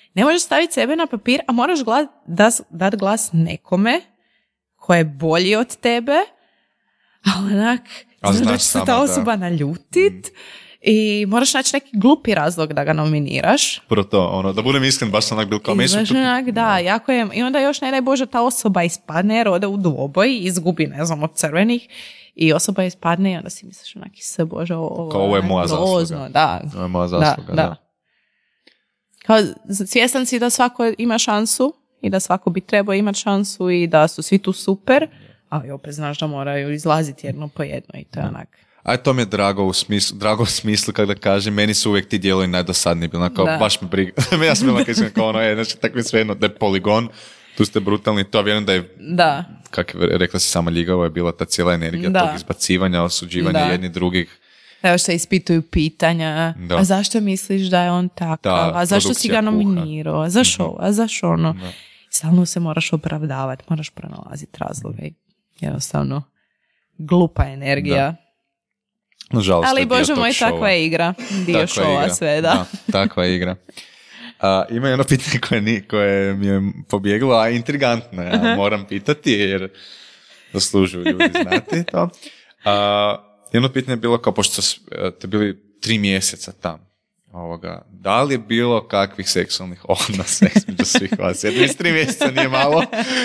B: Ne možeš staviti sebe na papir, a moraš dati glas nekome ko je bolji od tebe, a onak, znaš da će se ta osoba naljutit i moraš naći neki glupi razlog da ga nominiraš.
A: Prvo to, da budem iskren, baš sam onak bil kao mesu.
B: Da, jako je. I onda još, ne daj Bože, ta osoba ispadne jer ode u dvoboj i izgubi, ne znam, od crvenih. I osoba ispadne i onda si misliš onaki se, Bože,
A: ovo je moja zasluga.
B: Da.
A: Ovo je moja zasluga, da.
B: Kao, svjestan si da svako ima šansu i da svako bi trebao imati šansu i da su svi tu super, ali opet znaš da moraju izlaziti jedno po jedno i to je onak.
A: A to mi je drago u smislu kada kažem, meni su uvijek ti dijelovi najdosadniji bili, kao baš me briga. Ja sam bila kao znači tako je svejedno da je poligon, tu ste brutalni, to vjerujem da je, kak je rekla si sama Ljiga, ovo je bila ta cijela energija tog izbacivanja, osuđivanja jedni drugih.
B: Evo što ispituju pitanja, a zašto misliš da je on takav, a zašto si ga nominirao, a zašto, a zašto ono. Stalno se moraš opravdavati, moraš pronalaziti razloge. Jednostavno, glupa energija.
A: Nažalost,
B: ali Bože moj, takva je igra. Dio šova sve, da.
A: Takva je igra. Ima jedno pitanje koje mi je pobjeglo, a intrigantno. Ja moram pitati jer zaslužuju ljudi znati to. Jedno pitanje je bilo kao, pošto ste bili 3 mjeseca tam. Da li je bilo kakvih seksualnih odnosa između svih vas? Jer 3 mjeseca nije malo.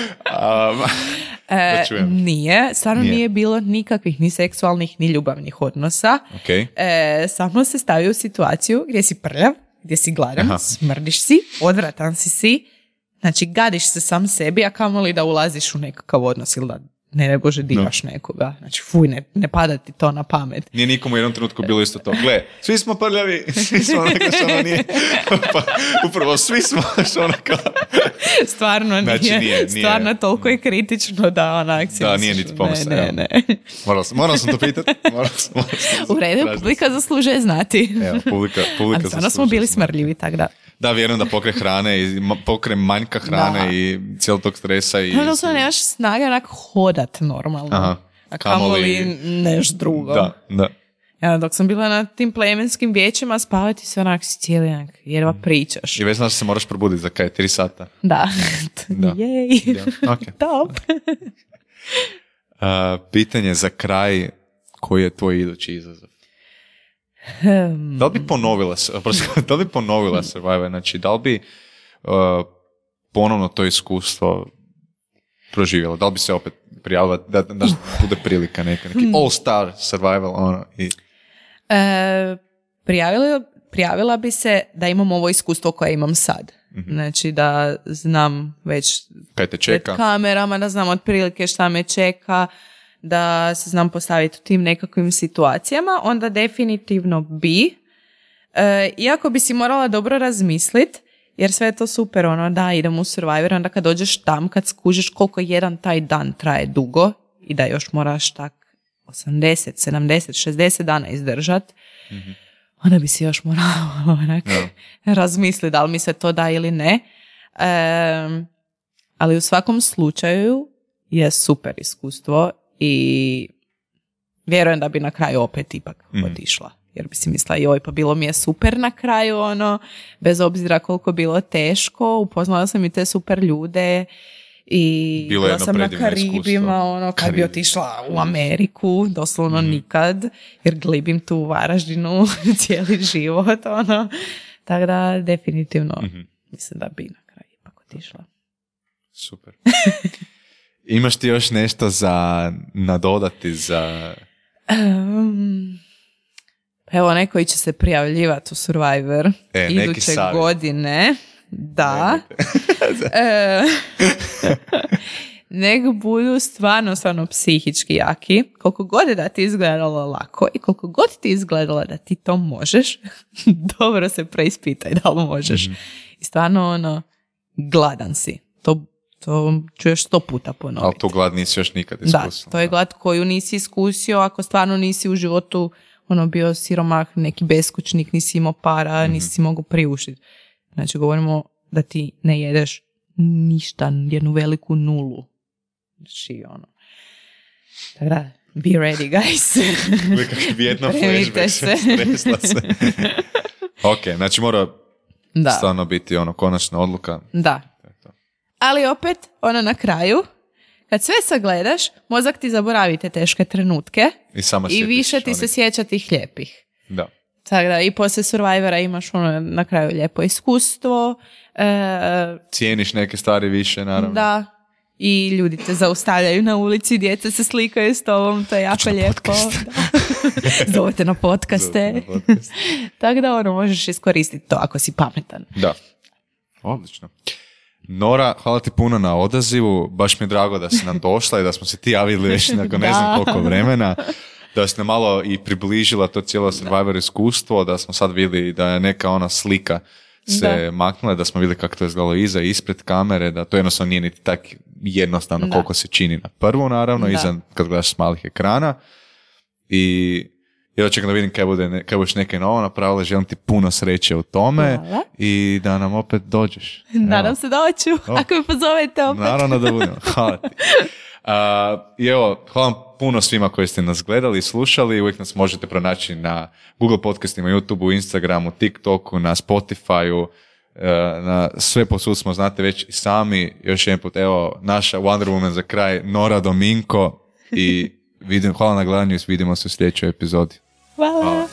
B: Nije, stvarno nije bilo nikakvih ni seksualnih ni ljubavnih odnosa. Samo se stavio u situaciju gdje si prljav, gdje si gladan, smrdiš si, odvratan si, znači gadiš se sam sebi, a kamoli da ulaziš u nekakav odnos ili da ne Bože diraš nekoga. Znači fuj, ne pada ti to na pamet.
A: Nije nikomu u jednom trenutku bilo isto to. Gle, svi smo prljavi, svi smo neka što ono nije. Pa, upravo svi smo što ono kao...
B: Stvarno nije. Znači, nije. Stvarno toliko je kritično da onak si...
A: Da, nije niti pomisla. Ne. Moram sam to pitati.
B: U redu, publika zaslužuje znati.
A: Evo, publika
B: ali stvarno smo bili smrljivi, tako da.
A: Da, vjerujem da pokre hrane i pokre manjka hrane i cijelog tog stresa.
B: Da, se nemaš snage onak hodat normalno. A kamoli neš drugo.
A: Da.
B: Ja, dok sam bila na tim plemenskim vijećima, spavati se onak si cijeli onak, jedva pričaš.
A: I već znaš da se moraš probuditi za kaj, 3 sata.
B: Da. Jej.
A: Okay.
B: Top.
A: Pitanje za kraj, koji je tvoj idući izazov? Da li bi ponovila Survivor? Znači, da li bi ponovno to iskustvo proživjela? Da li bi se opet prijavila da bude prilika neki all-star survival?
B: Prijavila bi se da imam ovo iskustvo koje imam sad. Znači da znam već
A: kaj te čeka
B: pred kamerama, da znam otprilike šta me čeka, da se znam postaviti u tim nekakvim situacijama, onda definitivno bi. Iako bi si morala dobro razmisliti, jer sve je to super, da, idem u Survivor, onda kad dođeš tam, kad skužiš koliko jedan taj dan traje dugo i da još moraš tak 80, 70, 60 dana izdržat, onda bi si još morala razmisliti da li mi se to da ili ne. Ali u svakom slučaju je super iskustvo i vjerujem da bi na kraju opet ipak otišla. Jer bi si mislila, joj, pa bilo mi je super na kraju, bez obzira koliko bilo teško, upoznala sam i te super ljude i bila sam na Karibima, kad bi otišla u Ameriku, doslovno nikad, jer glibim tu u Varaždinu cijeli život, tako da definitivno mislim da bi na kraju ipak otišla.
A: Super. Imaš ti još nešto za nadodati za...
B: Evo, neko će se prijavljivati u Survivor iduće godine. Da. Nek budu stvarno psihički jaki. Koliko god je da ti izgledalo lako i koliko god ti izgledalo da ti to možeš, dobro se preispitaj da li možeš. I stvarno, gladan si. To ću još 100 puta ponoviti.
A: Ali tu glad nisi još nikad iskusio.
B: Da, to je glad koju nisi iskusio ako stvarno nisi u životu bio siromah, neki beskućnik, nisi imao para, nisi mogu priuštiti. Znači, govorimo da ti ne jedeš ništa, jednu veliku nulu. Znači, Tako da, be ready, guys.
A: Uvijek Vijetnam flashback, stresla se. Ok, znači mora
B: Da.
A: stvarno biti konačna odluka.
B: Da. Ali opet, na kraju, kad sve sagledaš, mozak ti zaboravi te teške trenutke i više ti se sjeća tih lijepih.
A: Da.
B: Tako da i poslije Survivora imaš na kraju lijepo iskustvo.
A: Cijeniš neke stvari više, naravno.
B: Da. I ljudi te zaustavljaju na ulici, djeca se slikaju s tobom, to je jako lijepo. Zovete na podcaste. Tako da možeš iskoristiti to ako si pametan.
A: Da. Odlično. Nora, hvala ti puno na odazivu, baš mi je drago da si nam došla i da smo se ti javili već nakon ne znam koliko vremena, da si nam malo i približila to cijelo Survivor iskustvo, da smo sad vidjeli da je neka slika se maknula, da smo vidjeli kako to je izgledalo iza i ispred kamere, da to jednostavno nije niti tak jednostavno koliko se čini na prvu, naravno, iza kad gledaš s malih ekrana. I ja čekam da vidim kaj budeš neke novo napravila, želim ti puno sreće u tome. Hvala. I da nam opet dođeš.
B: Nadam se da hoću, ako me pozovete opet.
A: Naravno da budemo, hvala ti. I evo, hvala vam puno svima koji ste nas gledali i slušali, uvijek nas možete pronaći na Google podcastima, YouTubeu, Instagramu, TikToku, na Spotifyu, na sve posud smo, znate već i sami. Još jedan put, evo, naša Wonder Woman za kraj, Nora Dominko, i hvala na gledanju i vidimo se u sljedećoj epizodi.
B: Hvala.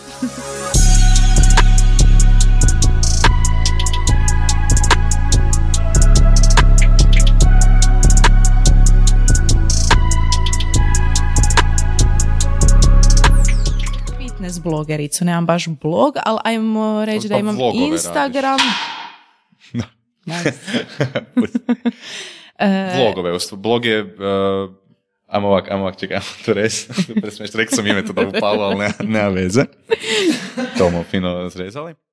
B: Fitness blogericu, nemam baš blog, ali ajmo reći da imam Instagram.
A: Vlogove, blog je... Ajmo ovak, čekaj, to reći. Rekao sam ime to da upalo, ali nema veze. To mu fino razrezali.